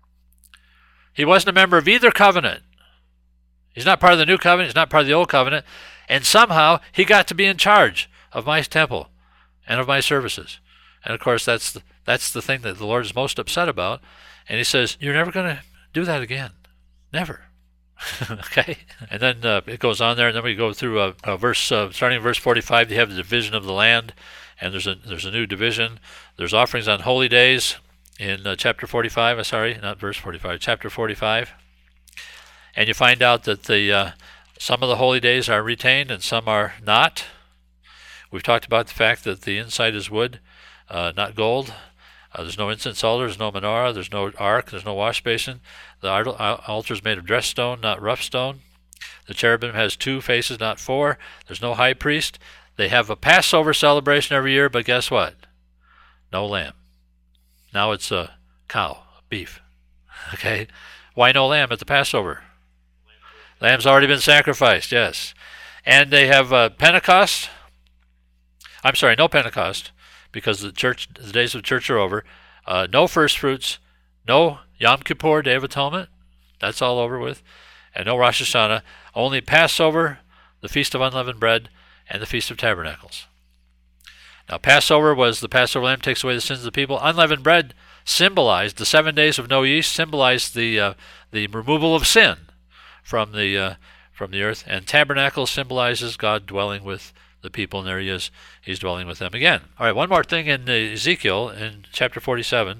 He wasn't a member of either covenant. He's not part of the new covenant. He's not part of the old covenant. And somehow he got to be in charge of my temple and of my services. And of course, that's the thing that the Lord is most upset about. And he says, you're never going to do that again. Never. Okay? And then it goes on there, and then we go through starting in verse 45, you have the division of the land, and there's a new division. There's offerings on holy days in chapter 45. Sorry, not verse 45, chapter 45. And you find out that some of the holy days are retained and some are not. We've talked about the fact that the inside is wood, not gold. There's no incense altar, there's no menorah, there's no ark, there's no wash basin. The altar is made of dressed stone, not rough stone. The cherubim has 2 faces, not 4. There's no high priest. They have a Passover celebration every year, but guess what? No lamb. Now it's a cow, beef. Okay? Why no lamb at the Passover? Lamb's already been sacrificed, yes. And they have Pentecost. I'm sorry, no Pentecost, because the days of church are over. No first fruits, no Yom Kippur, Day of Atonement. That's all over with. And no Rosh Hashanah. Only Passover, the Feast of Unleavened Bread, and the Feast of Tabernacles. Now, Passover was the Passover lamb takes away the sins of the people. Unleavened bread symbolized the 7 days of no yeast, symbolized the removal of sin from the earth, and tabernacle symbolizes God dwelling with the people, and there he is. He's dwelling with them again. All right, one more thing in Ezekiel, in chapter 47.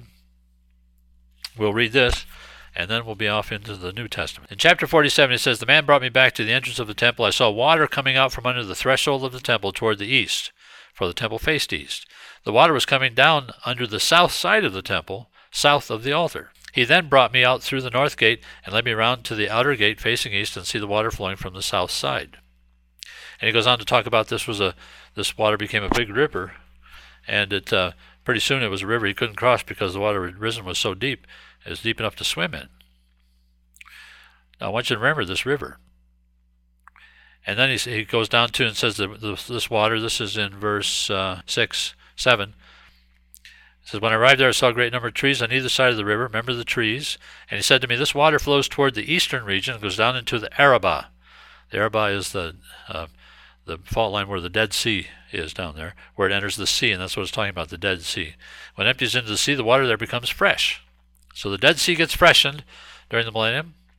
We'll read this, and then we'll be off into the New Testament. In chapter 47, it says, the man brought me back to the entrance of the temple. I saw water coming out from under the threshold of the temple toward the east, for the temple faced east. The water was coming down under the south side of the temple, south of the altar. He then brought me out through the north gate and led me around to the outer gate facing east and see the water flowing from the south side. And he goes on to talk about this water became a big river, and pretty soon it was a river he couldn't cross because the water had risen was so deep. It was deep enough to swim in. Now I want you to remember this river. And then he goes down to and says that this water, this is in verse 6, 7. It says, when I arrived there, I saw a great number of trees on either side of the river. Remember the trees. And he said to me, this water flows toward the eastern region and goes down into the Arabah. The Arabah is the fault line where the Dead Sea is down there, where it enters the sea, and that's what it's talking about, the Dead Sea. When it empties into the sea, the water there becomes fresh. So the Dead Sea gets freshened during the millennium,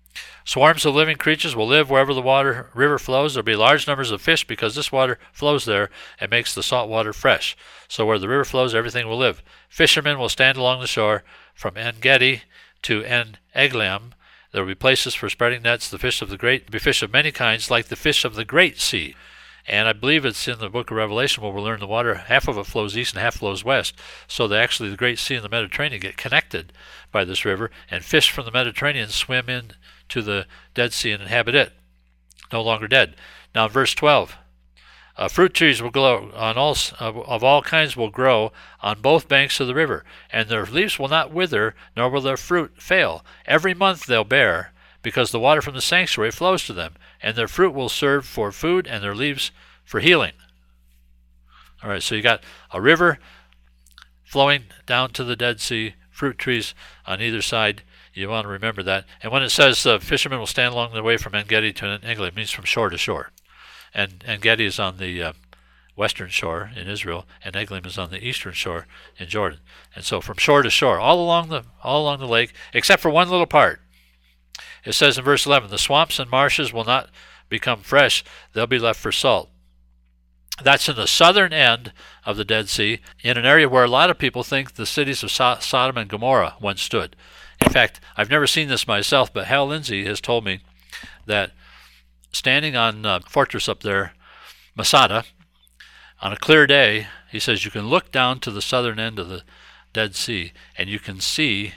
Swarms of living creatures will live wherever the river flows. There will be large numbers of fish because this water flows there and makes the salt water fresh. So where the river flows, everything will live. Fishermen will stand along the shore from En-Gedi to En-Eglaim. There will be places for spreading nets. The fish of the great will be fish of many kinds, like the fish of the great sea. And I believe it's in the book of Revelation where we'll learn the water, half of it flows east and half flows west. So that actually the Great Sea and the Mediterranean get connected by this river, and fish from the Mediterranean swim in to the Dead Sea and inhabit it, no longer dead. Now verse 12, fruit trees will grow of all kinds will grow on both banks of the river, and their leaves will not wither, nor will their fruit fail. Every month they'll bear, because the water from the sanctuary flows to them, and their fruit will serve for food, and their leaves for healing. All right, so you got a river flowing down to the Dead Sea, fruit trees on either side. You want to remember that. And when it says fishermen will stand along the way from En-Gedi to En-Eglaim, it means from shore to shore. And En-Gedi is on the western shore in Israel, and En-Eglaim is on the eastern shore in Jordan. And so from shore to shore, all along the lake, except for one little part. It says in verse 11, the swamps and marshes will not become fresh, they'll be left for salt. That's in the southern end of the Dead Sea, in an area where a lot of people think the cities of Sodom and Gomorrah once stood. In fact, I've never seen this myself, but Hal Lindsey has told me that standing on a fortress up there, Masada, on a clear day, he says you can look down to the southern end of the Dead Sea, and you can see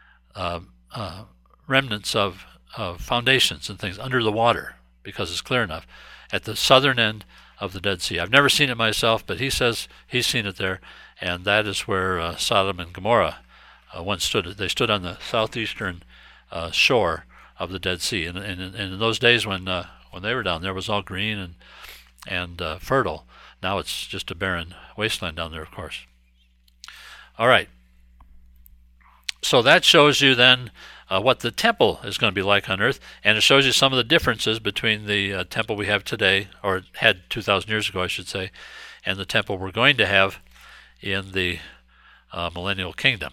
remnants of foundations and things under the water because it's clear enough at the southern end of the Dead Sea. I've never seen it myself, but he says he's seen it there, and that is where Sodom and Gomorrah once stood. They stood on the southeastern shore of the Dead Sea, and in those days when they were down there, it was all green and fertile. Now it's just a barren wasteland down there, of course. All right. So that shows you then what the temple is going to be like on earth, and it shows you some of the differences between the temple we have today, or had 2,000 years ago, I should say, and the temple we're going to have in the millennial kingdom.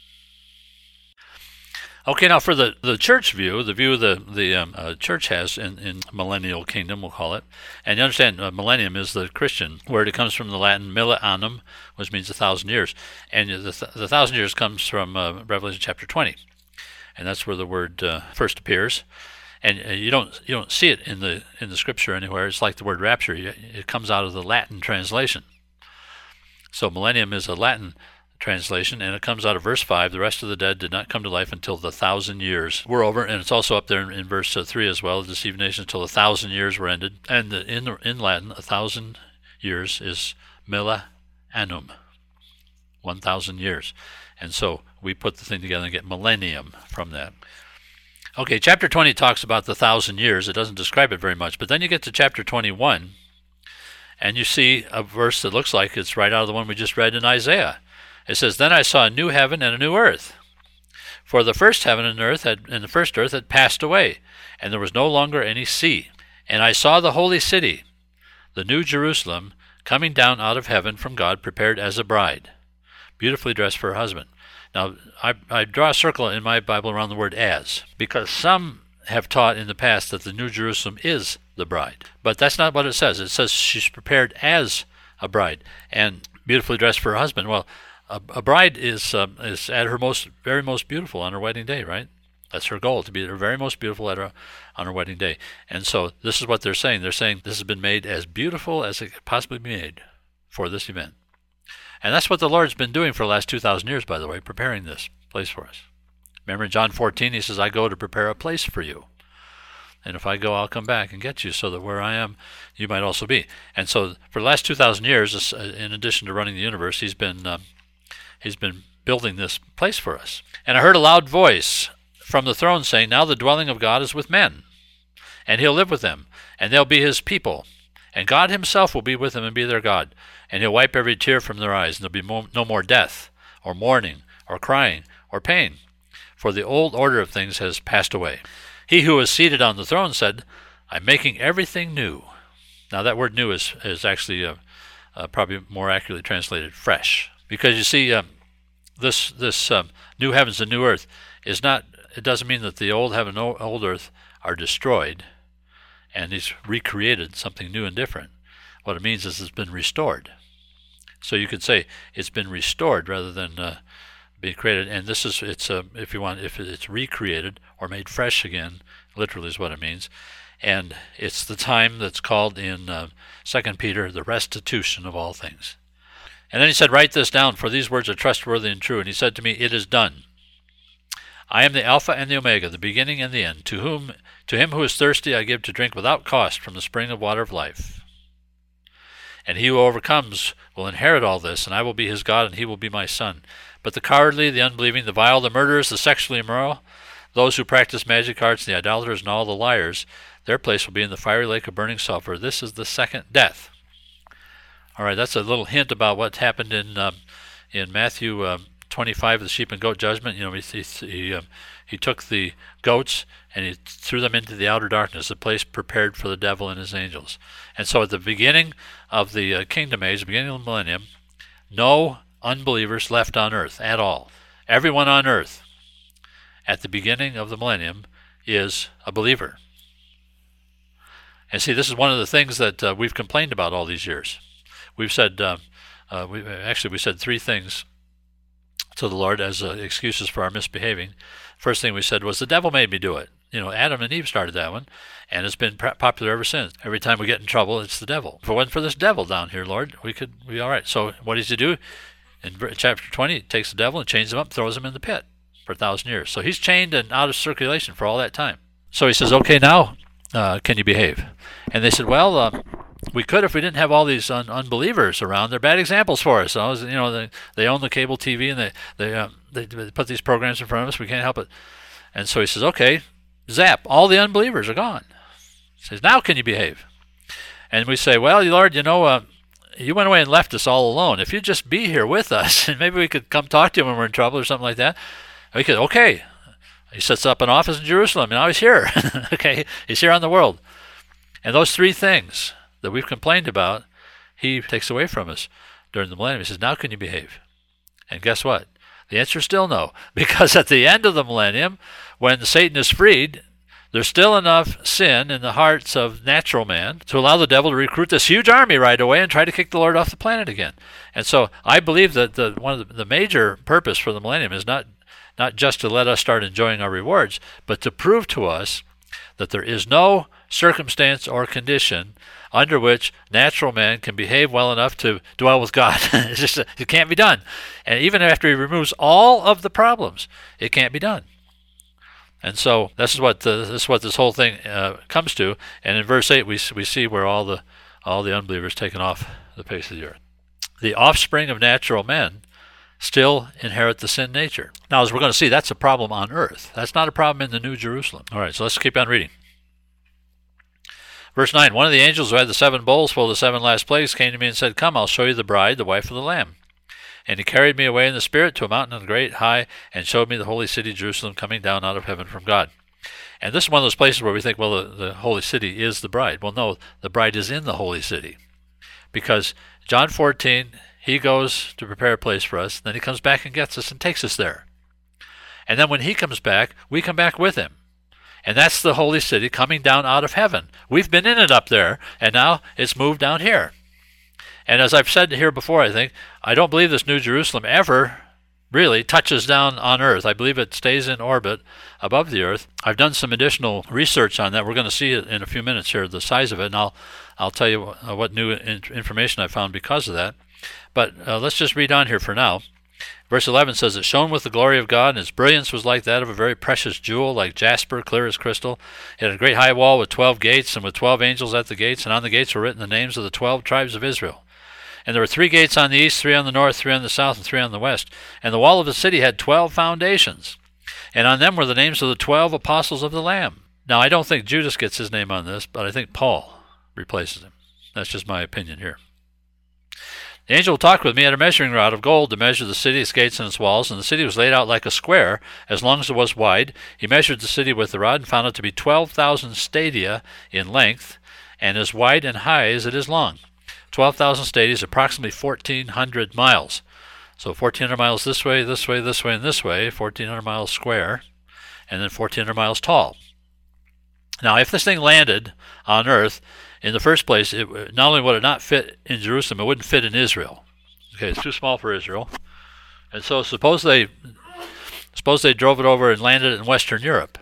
Okay, now for the church view, the view the church has in millennial kingdom, we'll call it. And you understand, millennium is the Christian word. It comes from the Latin millennium, which means 1,000 years. And the 1,000 years comes from Revelation chapter 20. And that's where the word first appears. And you don't see it in the scripture anywhere. It's like the word rapture. It comes out of the Latin translation. So millennium is a Latin translation, and it comes out of verse 5. The rest of the dead did not come to life until the 1,000 years were over. And it's also up there in verse 3 as well. The deceived nations until the 1,000 years were ended. And in Latin, 1,000 years is millennium, 1,000 years. And so we put the thing together and get millennium from that. Okay, chapter 20 talks about the 1,000 years. It doesn't describe it very much. But then you get to chapter 21, and you see a verse that looks like it's right out of the one we just read in Isaiah. It says, then I saw a new heaven and a new earth. For the first heaven and the first earth had passed away, and there was no longer any sea. And I saw the holy city, the new Jerusalem, coming down out of heaven from God, prepared as a bride, beautifully dressed for her husband. Now, I draw a circle in my Bible around the word as, because some have taught in the past that the New Jerusalem is the bride. But that's not what it says. It says she's prepared as a bride and beautifully dressed for her husband. Well, a bride is at her very most beautiful on her wedding day, right? That's her goal, to be her very most beautiful on her wedding day. And so this is what they're saying. They're saying this has been made as beautiful as it could possibly be made for this event. And that's what the Lord's been doing for the last 2,000 years, by the way, preparing this place for us. Remember in John 14, he says, I go to prepare a place for you. And if I go, I'll come back and get you so that where I am, you might also be. And so for the last 2,000 years, in addition to running the universe, he's been building this place for us. And I heard a loud voice from the throne saying, now the dwelling of God is with men, and he'll live with them, and they'll be his people. And God himself will be with them and be their God. And he'll wipe every tear from their eyes, and there'll be no more death, or mourning, or crying, or pain. For the old order of things has passed away. He who was seated on the throne said, I'm making everything new. Now that word new is actually probably more accurately translated fresh. Because you see, this new heavens and new earth is not it doesn't mean that the old heaven and old earth are destroyed and he's recreated something new and different. What it means is it's been restored. So you could say it's been restored rather than being created. And this is, if it's recreated or made fresh again, literally is what it means. And it's the time that's called in 2 Peter the restitution of all things. And then he said, write this down, for these words are trustworthy and true. And he said to me, it is done. I am the Alpha and the Omega, the beginning and the end. To him who is thirsty I give to drink without cost from the spring of water of life. And he who overcomes will inherit all this, and I will be his God, and he will be my son. But the cowardly, the unbelieving, the vile, the murderers, the sexually immoral, those who practice magic arts, the idolaters, and all the liars, their place will be in the fiery lake of burning sulfur. This is the second death. All right, that's a little hint about what happened in Matthew 25, the sheep and goat judgment. You know, he took the goats and he threw them into the outer darkness, a place prepared for the devil and his angels. And so at the beginning of the kingdom age, the beginning of the millennium, no unbelievers left on earth at all. Everyone on earth at the beginning of the millennium is a believer. And see, this is one of the things that we've complained about all these years. We've said, we said three things to the Lord as excuses for our misbehaving. First thing we said was, the devil made me do it. You know, Adam and Eve started that one, and it's been popular ever since. Every time we get in trouble, it's the devil. If it wasn't for this devil down here, Lord, we could be all right. So what does he do? In chapter 20, he takes the devil and chains him up, throws him in the pit for 1,000 years. So he's chained and out of circulation for all that time. So he says, okay, now can you behave? And they said, well, we could if we didn't have all these unbelievers around. They're bad examples for us. You know, they own the cable TV and they put these programs in front of us. We can't help it. And so he says, okay, zap, all the unbelievers are gone. He says, now can you behave? And we say, well, Lord, you know, you went away and left us all alone. If you'd just be here with us, and maybe we could come talk to you when we're in trouble or something like that. We could, okay. He sets up an office in Jerusalem, and now he's here. Okay, he's here on the world. And those three things that we've complained about, he takes away from us during the millennium. He says, now can you behave? And guess what? The answer is still no. Because at the end of the millennium, when Satan is freed, there's still enough sin in the hearts of natural man to allow the devil to recruit this huge army right away and try to kick the Lord off the planet again. And so I believe that one of the major purpose for the millennium is not just to let us start enjoying our rewards, but to prove to us that there is no circumstance or condition under which natural man can behave well enough to dwell with God. It's just, it can't be done. And even after he removes all of the problems, it can't be done. And so this is what this whole thing comes to. And in verse 8, we see where all the unbelievers taken off the face of the earth. The offspring of natural men still inherit the sin nature. Now, as we're going to see, that's a problem on earth. That's not a problem in the New Jerusalem. All right, so let's keep on reading. Verse 9, one of the angels who had the 7 bowls full of the 7 last plagues came to me and said, come, I'll show you the bride, the wife of the Lamb. And he carried me away in the Spirit to a mountain great high, and showed me the holy city Jerusalem coming down out of heaven from God. And this is one of those places where we think, well, the holy city is the bride. Well, no, the bride is in the holy city. Because John 14, he goes to prepare a place for us, then he comes back and gets us and takes us there. And then when he comes back, we come back with him. And that's the holy city coming down out of heaven. We've been in it up there, and now it's moved down here. And as I've said here before, I think, I don't believe this New Jerusalem ever really touches down on earth. I believe it stays in orbit above the earth. I've done some additional research on that. We're going to see it in a few minutes here, the size of it, and I'll tell you what new information I found because of that. But let's just read on here for now. Verse 11 says, it shone with the glory of God, and its brilliance was like that of a very precious jewel, like jasper, clear as crystal. It had a great high wall with 12 gates, and with 12 angels at the gates, and on the gates were written the names of the 12 tribes of Israel. And there were 3 gates on the east, 3 on the north, 3 on the south, and 3 on the west. And the wall of the city had 12 foundations, and on them were the names of the 12 apostles of the Lamb. Now, I don't think Judas gets his name on this, but I think Paul replaces him. That's just my opinion here. The angel talked with me at a measuring rod of gold to measure the city, its gates, and its walls, and the city was laid out like a square, as long as it was wide. He measured the city with the rod and found it to be 12,000 stadia in length, and as wide and high as it is long. 12,000 stadia is approximately 1,400 miles. So 1,400 miles this way, this way, this way, and this way, 1,400 miles square. and then 1,400 miles tall. Now, if this thing landed on Earth, in the first place, not only would it not fit in Jerusalem, it wouldn't fit in Israel. Okay, it's too small for Israel. And so suppose they drove it over and landed it in Western Europe.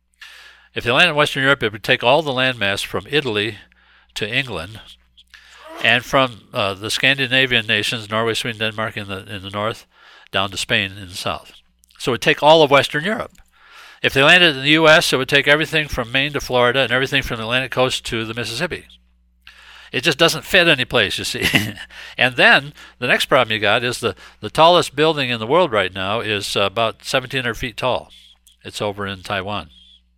If they landed in Western Europe, it would take all the landmass from Italy to England, and from the Scandinavian nations, Norway, Sweden, Denmark in the north, down to Spain in the south. So it would take all of Western Europe. If they landed in the U.S., it would take everything from Maine to Florida and everything from the Atlantic coast to the Mississippi. It just doesn't fit any place, you see. And then the next problem you got is the tallest building in the world right now is about 1,700 feet tall. It's over in Taiwan.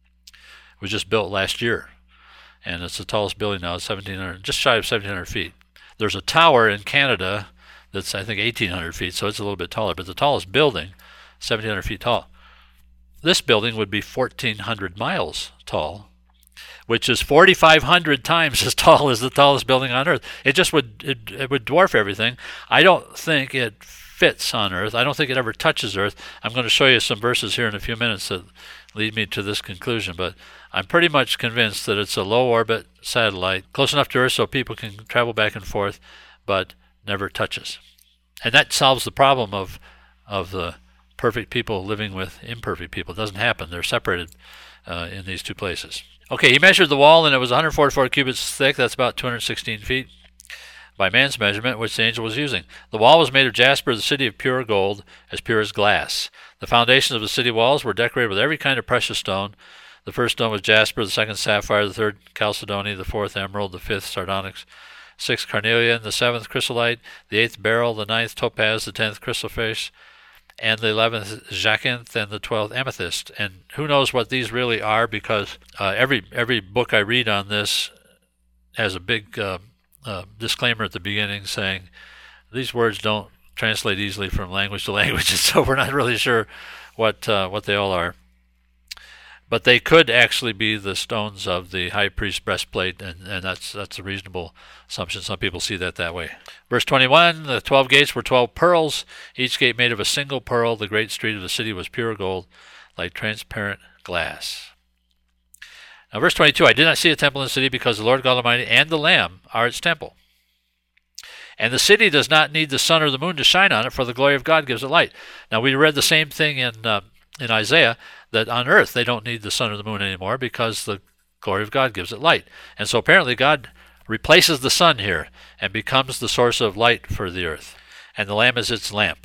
It was just built last year, and it's the tallest building now. It's 1,700, just shy of 1,700 feet. There's a tower in Canada that's, I think, 1,800 feet, so it's a little bit taller. But the tallest building, 1,700 feet tall. This building would be 1,400 miles tall, which is 4,500 times as tall as the tallest building on Earth. It just would dwarf everything. I don't think it fits on Earth. I don't think it ever touches Earth. I'm going to show you some verses here in a few minutes that lead me to this conclusion, but I'm pretty much convinced that it's a low-orbit satellite, close enough to Earth so people can travel back and forth, but never touches. And that solves the problem of the perfect people living with imperfect people. It doesn't happen. They're separated in these two places. Okay, he measured the wall, and it was 144 cubits thick. That's about 216 feet by man's measurement, which the angel was using. The wall was made of jasper, the city of pure gold, as pure as glass. The foundations of the city walls were decorated with every kind of precious stone. The first stone was jasper, the second sapphire, the third chalcedony, the fourth emerald, the fifth sardonyx, sixth carnelian, the seventh chrysolite, the eighth beryl, the ninth topaz, the 10th chrysoprase, and the 11th jacinth, and the 12th amethyst. And who knows what these really are, because every book I read on this has a big disclaimer at the beginning saying these words don't translate easily from language to language, and so we're not really sure what they all are. But they could actually be the stones of the high priest's breastplate, and that's a reasonable assumption. Some people see that way. Verse 21, the 12 gates were 12 pearls, each gate made of a single pearl. The great street of the city was pure gold, like transparent glass. Now verse 22, I did not see a temple in the city, because the Lord God Almighty and the Lamb are its temple. And the city does not need the sun or the moon to shine on it, for the glory of God gives it light. Now we read the same thing in Isaiah, that on earth they don't need the sun or the moon anymore because the glory of God gives it light. And so apparently God replaces the sun here and becomes the source of light for the earth. And the Lamb is its lamp.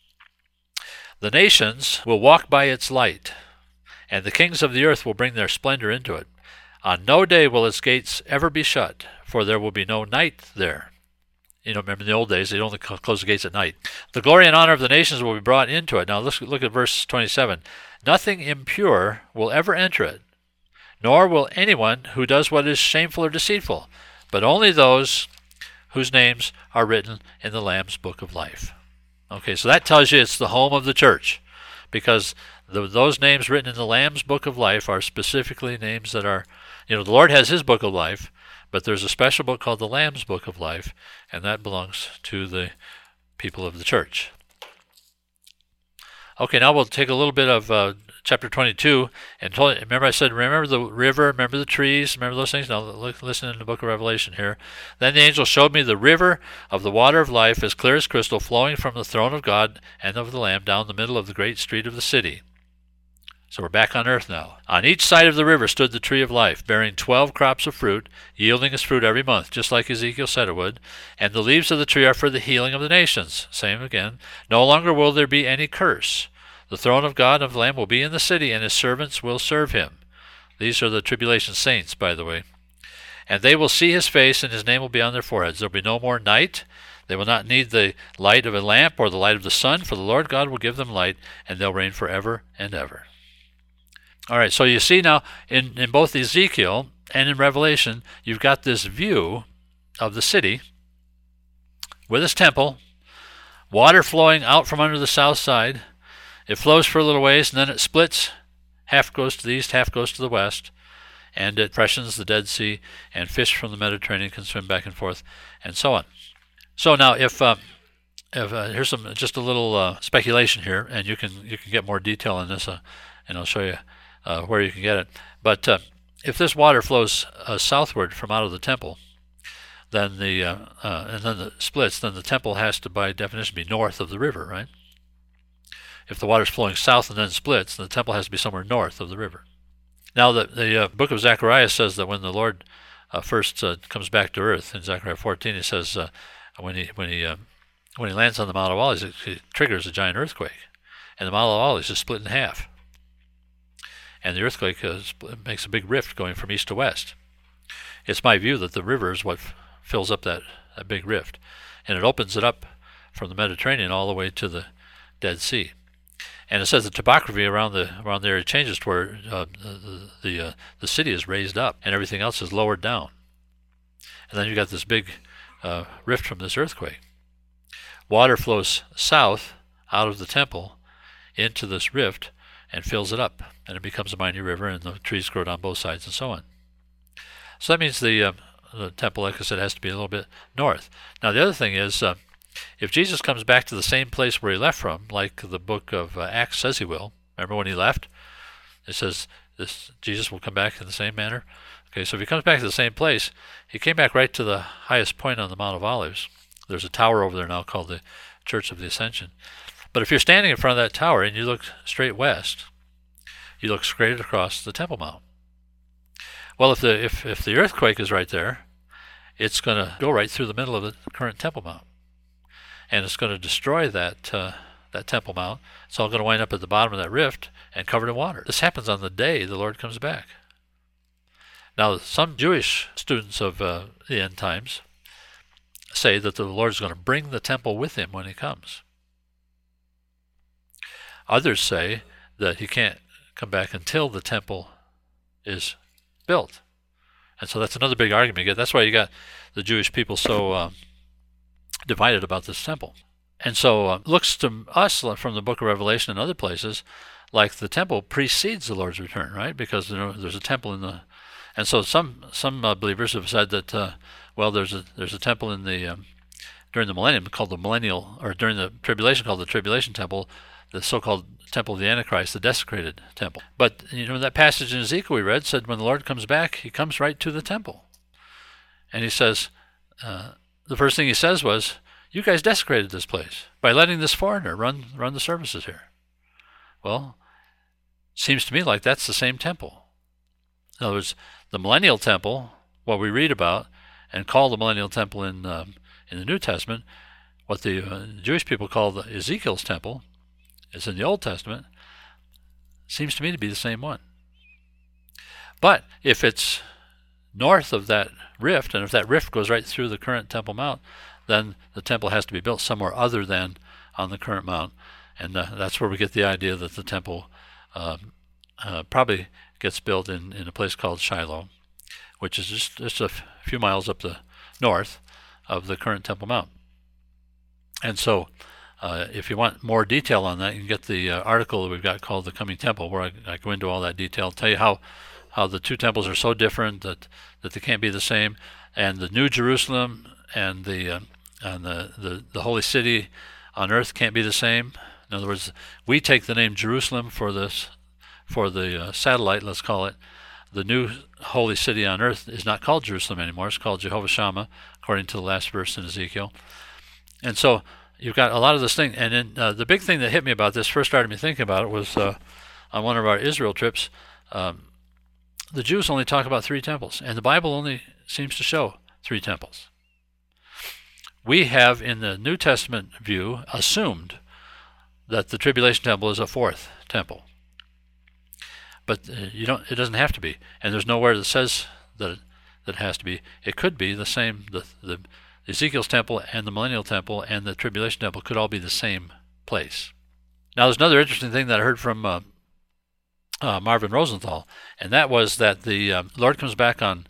The nations will walk by its light, and the kings of the earth will bring their splendor into it. On no day will its gates ever be shut, for there will be no night there. Remember in the old days, they'd only close the gates at night. The glory and honor of the nations will be brought into it. Now let's look at verse 27. Nothing impure will ever enter it, nor will anyone who does what is shameful or deceitful, but only those whose names are written in the Lamb's book of life. Okay, so that tells you it's the home of the church, because those names written in the Lamb's book of life are specifically names that are, the Lord has his book of life, but there's a special book called the Lamb's book of life, and that belongs to the people of the church. Okay, now we'll take a little bit of chapter 22, and remember I said, remember the river, remember the trees, remember those things? Now listen in the book of Revelation here. Then the angel showed me the river of the water of life, as clear as crystal, flowing from the throne of God and of the Lamb down the middle of the great street of the city. So we're back on earth now. On each side of the river stood the tree of life, bearing 12 crops of fruit, yielding its fruit every month, just like Ezekiel said it would. And the leaves of the tree are for the healing of the nations. Same again. No longer will there be any curse. The throne of God and of the Lamb will be in the city, and his servants will serve him. These are the tribulation saints, by the way. And they will see his face, and his name will be on their foreheads. There will be no more night. They will not need the light of a lamp or the light of the sun, for the Lord God will give them light, and they'll reign forever and ever. All right, so you see now, in both Ezekiel and in Revelation, you've got this view of the city with its temple, water flowing out from under the south side. It flows for a little ways, and then it splits. Half goes to the east, half goes to the west, and it freshens the Dead Sea, and fish from the Mediterranean can swim back and forth, and so on. So now, if here's just a little speculation here, and you can get more detail on this, and I'll show you where you can get it. But if this water flows southward from out of the temple, then and then it splits, then the temple has to, by definition, be north of the river, right? If the water's flowing south and then splits, then the temple has to be somewhere north of the river. Now, the book of Zechariah says that when the Lord first comes back to earth, in Zechariah 14, it says when he lands on the Mount of Olives, it triggers a giant earthquake, and the Mount of Olives is split in half. And the earthquake makes a big rift going from east to west. It's my view that the river is what fills up that big rift, and it opens it up from the Mediterranean all the way to the Dead Sea. And it says the topography around the area changes to where the city is raised up and everything else is lowered down. And then you got this big rift from this earthquake. Water flows south out of the temple into this rift and fills it up, and it becomes a mighty river, and the trees grow on both sides and so on. So that means the temple, like I said, has to be a little bit north. Now the other thing is, if Jesus comes back to the same place where he left from, like the book of Acts says he will, remember when he left? It says Jesus will come back in the same manner. Okay, so if he comes back to the same place, he came back right to the highest point on the Mount of Olives. There's a tower over there now called the Church of the Ascension. But if you're standing in front of that tower and you look straight west, you look straight across the Temple Mount. Well, if the earthquake is right there, it's going to go right through the middle of the current Temple Mount, and it's going to destroy that Temple Mount. It's all going to wind up at the bottom of that rift and covered in water. This happens on the day the Lord comes back. Now, some Jewish students of the end times say that the Lord is going to bring the temple with him when he comes. Others say that he can't come back until the temple is built. And so that's another big argument. That's why you got the Jewish people so divided about this temple. And so looks to us from the book of Revelation and other places like the temple precedes the Lord's return, right? Because there's a temple in the... And so some believers have said that, there's a temple in the during the millennium called the millennial, or during the tribulation called the tribulation temple, the so-called temple of the Antichrist, the desecrated temple. But that passage in Ezekiel we read said when the Lord comes back, he comes right to the temple. And he says, the first thing he says was, you guys desecrated this place by letting this foreigner run the services here. Well, seems to me like that's the same temple. In other words, the millennial temple, what we read about and call the millennial temple in the New Testament, what the Jewish people call the Ezekiel's temple, is in the Old Testament, seems to me to be the same one. But if it's north of that rift, and if that rift goes right through the current Temple Mount, then the temple has to be built somewhere other than on the current mount. And that's where we get the idea that the temple probably gets built in a place called Shiloh, which is just a few miles up the north of the current Temple Mount. And so if you want more detail on that, you can get the article that we've got called The Coming Temple, where I go into all that detail, tell you how the two temples are so different that they can't be the same, and the New Jerusalem and the holy city on earth can't be the same. In other words, we take the name Jerusalem for the satellite, let's call it. The new holy city on earth is not called Jerusalem anymore. It's called Jehovah Shammah, according to the last verse in Ezekiel. And so you've got a lot of this thing. And then the big thing that hit me about this, first started me thinking about it, was on one of our Israel trips, the Jews only talk about 3 temples, and the Bible only seems to show 3 temples. We have, in the New Testament view, assumed that the tribulation temple is a 4th temple. But it doesn't have to be, and there's nowhere that says that it has to be. It could be the same. The Ezekiel's temple and the millennial temple and the tribulation temple could all be the same place. Now, there's another interesting thing that I heard from Marvin Rosenthal, and that was that the Lord comes back on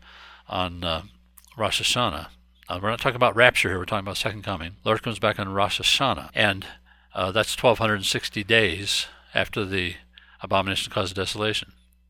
Rosh Hashanah. We're not talking about rapture here. We're talking about second coming. Lord comes back on Rosh Hashanah, and that's 1,260 days after the abomination of cause of desolation.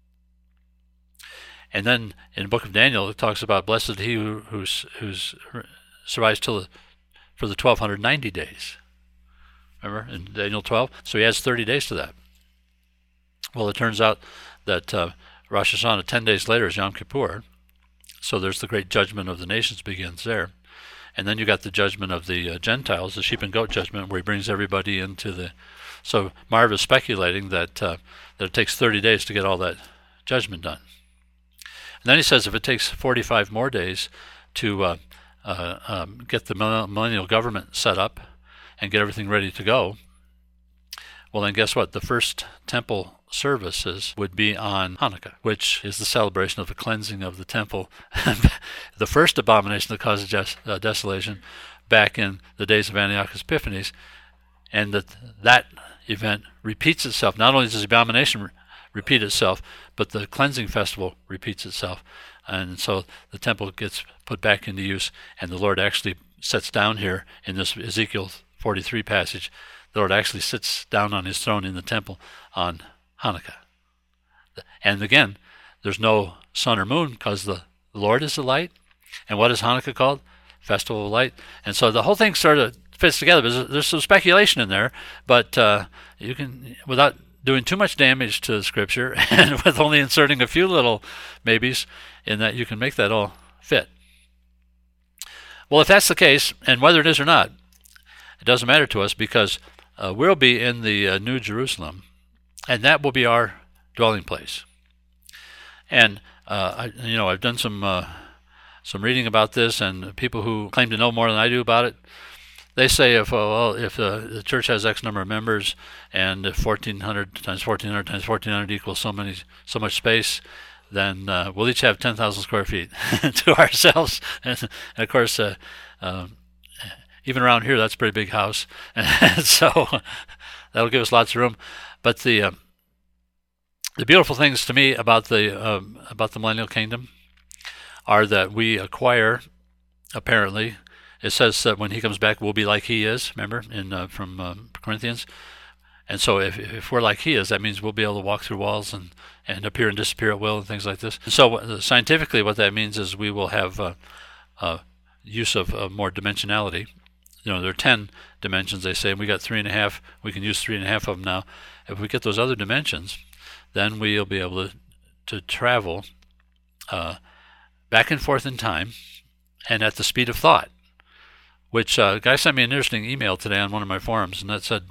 And then in the book of Daniel, it talks about blessed he who survives for the 1,290 days. Remember in Daniel 12? So he adds 30 days to that. Well, it turns out that Rosh Hashanah 10 days later is Yom Kippur. So there's the great judgment of the nations begins there. And then you got the judgment of the Gentiles, the sheep and goat judgment, where he brings everybody into the... So Marv is speculating that it takes 30 days to get all that judgment done. And then he says if it takes 45 more days to get the millennial government set up and get everything ready to go, well then guess what? The first temple services would be on Hanukkah, which is the celebration of the cleansing of the temple, the first abomination that causes desolation back in the days of Antiochus Epiphanes, and that event repeats itself. Not only does the abomination repeat itself, but the cleansing festival repeats itself. And so the temple gets put back into use, and the Lord actually sits down here in this Ezekiel 43 passage. The Lord actually sits down on his throne in the temple on Hanukkah. And again, there's no sun or moon because the Lord is the light. And what is Hanukkah called? Festival of Light. And so the whole thing sort of fits together. There's some speculation in there, but you can, without doing too much damage to the Scripture, and with only inserting a few little maybes in that, you can make that all fit. Well, if that's the case, and whether it is or not, it doesn't matter to us, because we'll be in the New Jerusalem, and that will be our dwelling place. And I've done some reading about this, and people who claim to know more than I do about it, they say if the church has X number of members, and if 1,400 times 1,400 times 1,400 equals so much space, then we'll each have 10,000 square feet to ourselves. And of course, even around here, that's a pretty big house, and so that'll give us lots of room. But the beautiful things to me about the millennial kingdom are that we acquire, apparently, it says that when he comes back, we'll be like he is. Remember from Corinthians. And so if we're like he is, that means we'll be able to walk through walls and appear and disappear at will and things like this. So scientifically, what that means is we will have use of more dimensionality. There are 10 dimensions, they say, and we got 3.5. We can use 3.5 of them now. If we get those other dimensions, then we'll be able to travel back and forth in time and at the speed of thought. Which a guy sent me an interesting email today on one of my forums, and that said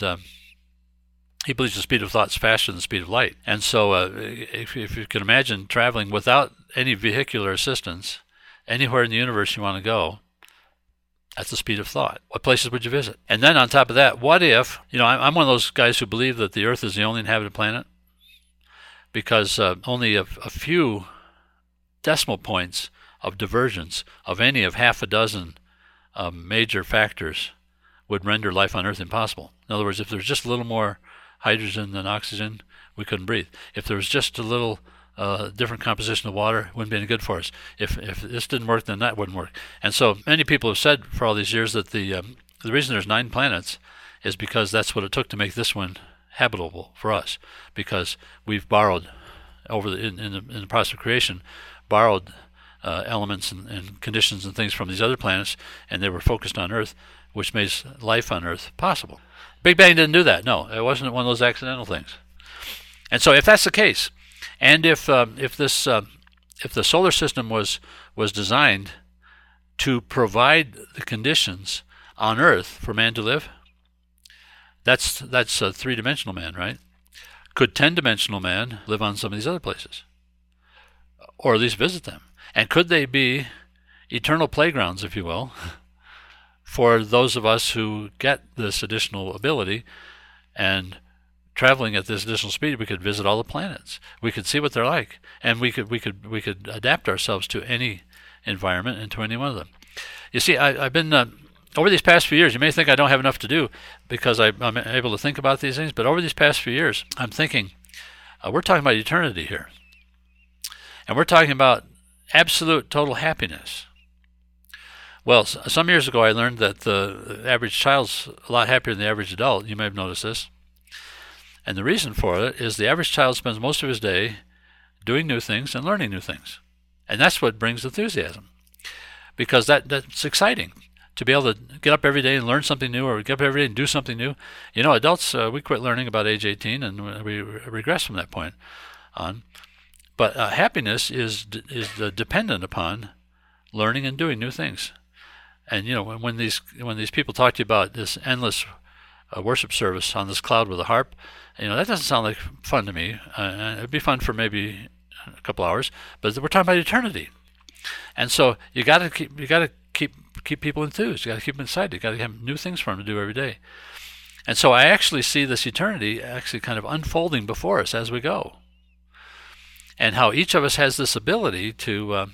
he believes the speed of thought is faster than the speed of light. And so if you can imagine traveling without any vehicular assistance anywhere in the universe you want to go, at the speed of thought, what places would you visit? And then on top of that, what if, I'm one of those guys who believe that the Earth is the only inhabited planet, because only a few decimal points of divergence of any of half a dozen major factors would render life on Earth impossible. In other words, if there's just a little more hydrogen than oxygen, we couldn't breathe. If there was just a little different composition of water, it wouldn't be any good for us. If this didn't work, then that wouldn't work. And so many people have said for all these years that the reason there's 9 planets is because that's what it took to make this one habitable for us, because we've borrowed in the process of creation, borrowed elements and conditions and things from these other planets, and they were focused on Earth, which makes life on Earth possible. Big Bang didn't do that. No, it wasn't one of those accidental things. And so if that's the case, and if the solar system was designed to provide the conditions on Earth for man to live, that's a 3-dimensional man, right? Could 10-dimensional man live on some of these other places, or at least visit them? And could they be eternal playgrounds, if you will, for those of us who get this additional ability, and traveling at this additional speed, we could visit all the planets. We could see what they're like, and we could adapt ourselves to any environment and to any one of them. You see, I've been over these past few years. You may think I don't have enough to do because I'm able to think about these things, but over these past few years, I'm thinking we're talking about eternity here, and we're talking about absolute total happiness. Well, some years ago I learned that the average child's a lot happier than the average adult. You may have noticed this. And the reason for it is the average child spends most of his day doing new things and learning new things. And that's what brings enthusiasm. Because that's exciting, to be able to get up every day and learn something new, or get up every day and do something new. Adults, we quit learning about age 18, and we regress from that point. on. But happiness is dependent upon learning and doing new things. And when these people talk to you about this endless worship service on this cloud with a harp, that doesn't sound like fun to me. It'd be fun for maybe a couple hours, but we're talking about eternity. And so you got to keep people enthused. You got to keep them excited. You got to have new things for them to do every day. And so I actually see this eternity actually kind of unfolding before us as we go, and how each of us has this ability to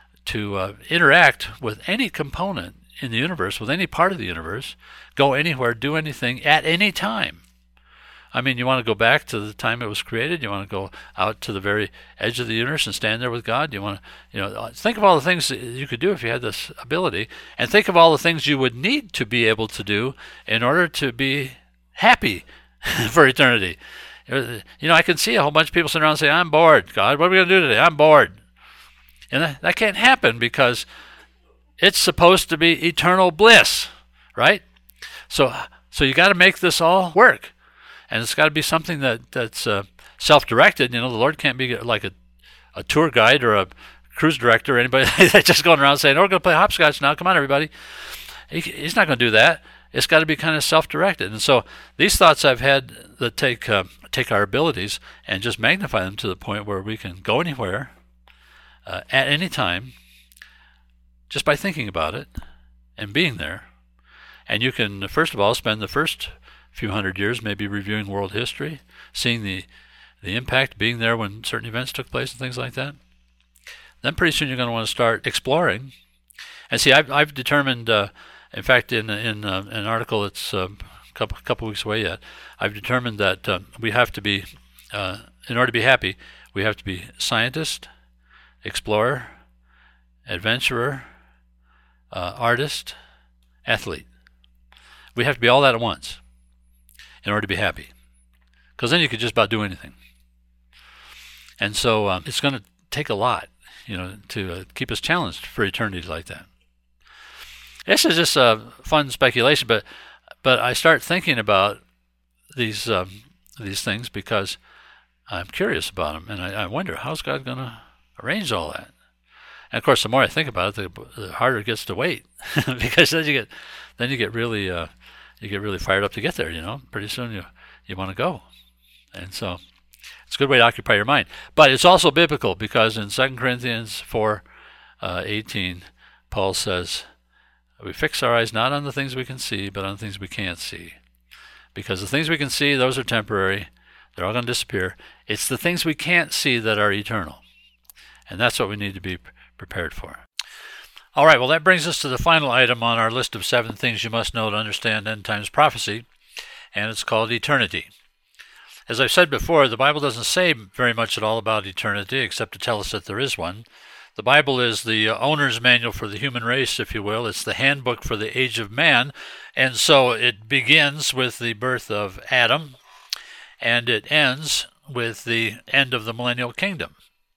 interact with any component in the universe, with any part of the universe, go anywhere, do anything at any time. I mean, you want to go back to the time it was created. You want to go out to the very edge of the universe and stand there with God. You want to, think of all the things that you could do if you had this ability, and think of all the things you would need to be able to do in order to be happy for eternity. I can see a whole bunch of people sitting around and say, "I'm bored, God. What are we going to do today? I'm bored." And that can't happen because it's supposed to be eternal bliss, right? So you got to make this all work. And it's got to be something that's self-directed. The Lord can't be like a tour guide or a cruise director or anybody that's just going around saying, "Oh, we're going to play hopscotch now. Come on, everybody." He's not going to do that. It's got to be kind of self-directed. And so these thoughts I've had that take our abilities and just magnify them to the point where we can go anywhere at any time just by thinking about it and being there. And you can, first of all, spend the first few hundred years maybe reviewing world history, seeing the impact, being there when certain events took place and things like that. Then pretty soon you're going to want to start exploring. And see, I've determined, in fact, in an article that's a couple weeks away yet, I've determined that we have to be, in order to be happy, we have to be scientist, explorer, adventurer, artist, athlete. We have to be all that at once in order to be happy, because then you could just about do anything. And so it's going to take a lot, to keep us challenged for eternity like that. This is just a fun speculation, but I start thinking about these things because I'm curious about them, and I wonder, how's God going to arrange all that? And of course, the more I think about it, the harder it gets to wait, because then you get really fired up to get there. Pretty soon you want to go, and so it's a good way to occupy your mind. But it's also biblical, because in 2 Corinthians 4:18, Paul says, "We fix our eyes not on the things we can see, but on the things we can't see, because the things we can see, those are temporary; they're all going to disappear. It's the things we can't see that are eternal, and that's what we need to be prepared for." All right, well, that brings us to the final item on our list of 7 things you must know to understand end times prophecy, and it's called eternity. As I've said before, the Bible doesn't say very much at all about eternity, except to tell us that there is one. The Bible is the owner's manual for the human race, if you will. It's the handbook for the age of man, and so it begins with the birth of Adam, and it ends with the end of the millennial kingdom.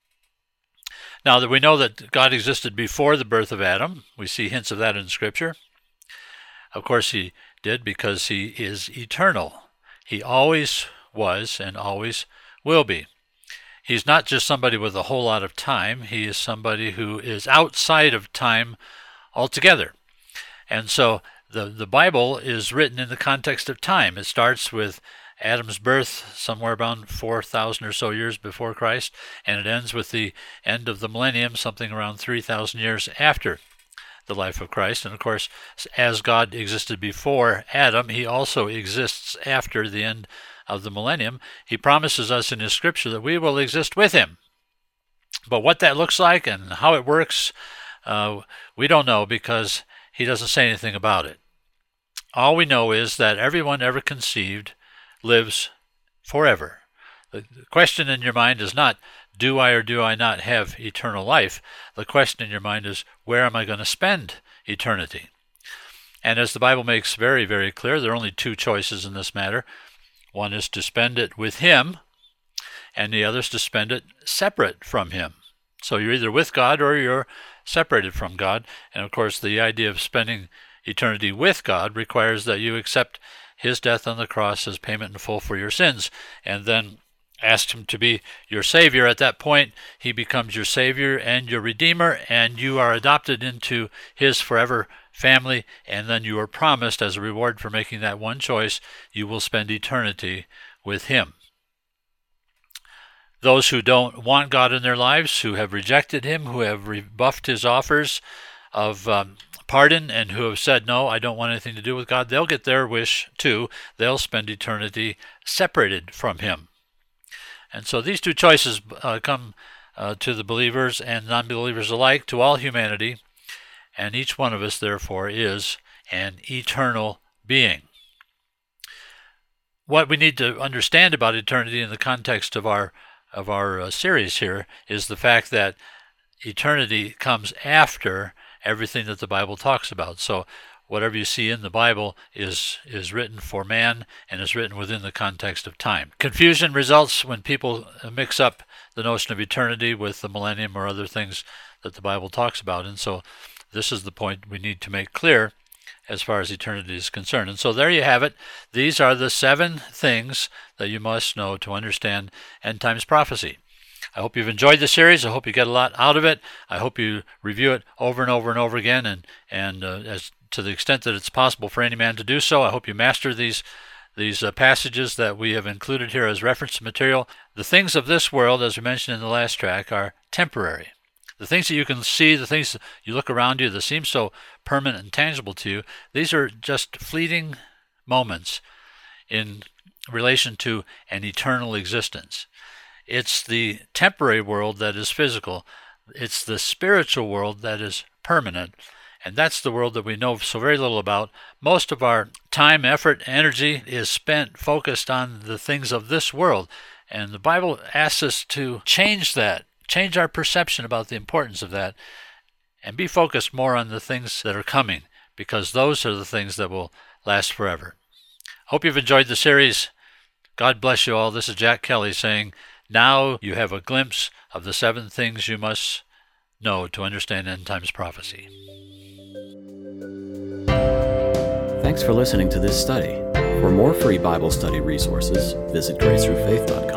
Now, that we know that God existed before the birth of Adam, we see hints of that in Scripture. Of course, he did, because he is eternal. He always was and always will be. He's not just somebody with a whole lot of time. He is somebody who is outside of time altogether. And so the Bible is written in the context of time. It starts with Adam's birth somewhere around 4,000 or so years before Christ, and it ends with the end of the millennium, something around 3,000 years after the life of Christ. And of course, as God existed before Adam, he also exists after the end of the millennium. He promises us in his scripture that we will exist with him. But what that looks like and how it works, we don't know, because he doesn't say anything about it. All we know is that everyone ever conceived lives forever. The question in your mind is not, do I or do I not have eternal life? The question in your mind is, where am I going to spend eternity? And as the Bible makes very, very clear, there are only 2 choices in this matter. One is to spend it with him, and the other is to spend it separate from him. So you're either with God or you're separated from God. And of course, the idea of spending eternity with God requires that you accept his death on the cross as payment in full for your sins, and then asked him to be your Savior. At that point, he becomes your Savior and your Redeemer, and you are adopted into his forever family, and then you are promised, as a reward for making that one choice, you will spend eternity with him. Those who don't want God in their lives, who have rejected him, who have rebuffed his offers of pardon, and who have said, no, I don't want anything to do with God, they'll get their wish too. They'll spend eternity separated from him. And so these two choices come to the believers and non-believers alike, to all humanity, and each one of us, therefore, is an eternal being. What we need to understand about eternity in the context of our series here is the fact that eternity comes after everything that the Bible talks about. So whatever you see in the Bible is written for man and is written within the context of time. Confusion results when people mix up the notion of eternity with the millennium or other things that the Bible talks about. And so this is the point we need to make clear as far as eternity is concerned. And so there you have it. These are the 7 things that you must know to understand end times prophecy. I hope you've enjoyed the series. I hope you get a lot out of it. I hope you review it over and over and over again, and as to the extent that it's possible for any man to do so. I hope you master these passages that we have included here as reference material. The things of this world, as we mentioned in the last track, are temporary. The things that you can see, the things that you look around you that seem so permanent and tangible to you, these are just fleeting moments in relation to an eternal existence. It's the temporary world that is physical. It's the spiritual world that is permanent. And that's the world that we know so very little about. Most of our time, effort, energy is spent focused on the things of this world. And the Bible asks us to change that, change our perception about the importance of that, and be focused more on the things that are coming, because those are the things that will last forever. Hope you've enjoyed the series. God bless you all. This is Jack Kelly saying, now you have a glimpse of the 7 things you must know to understand end times prophecy. Thanks for listening to this study. For more free Bible study resources, visit gracethroughfaith.com.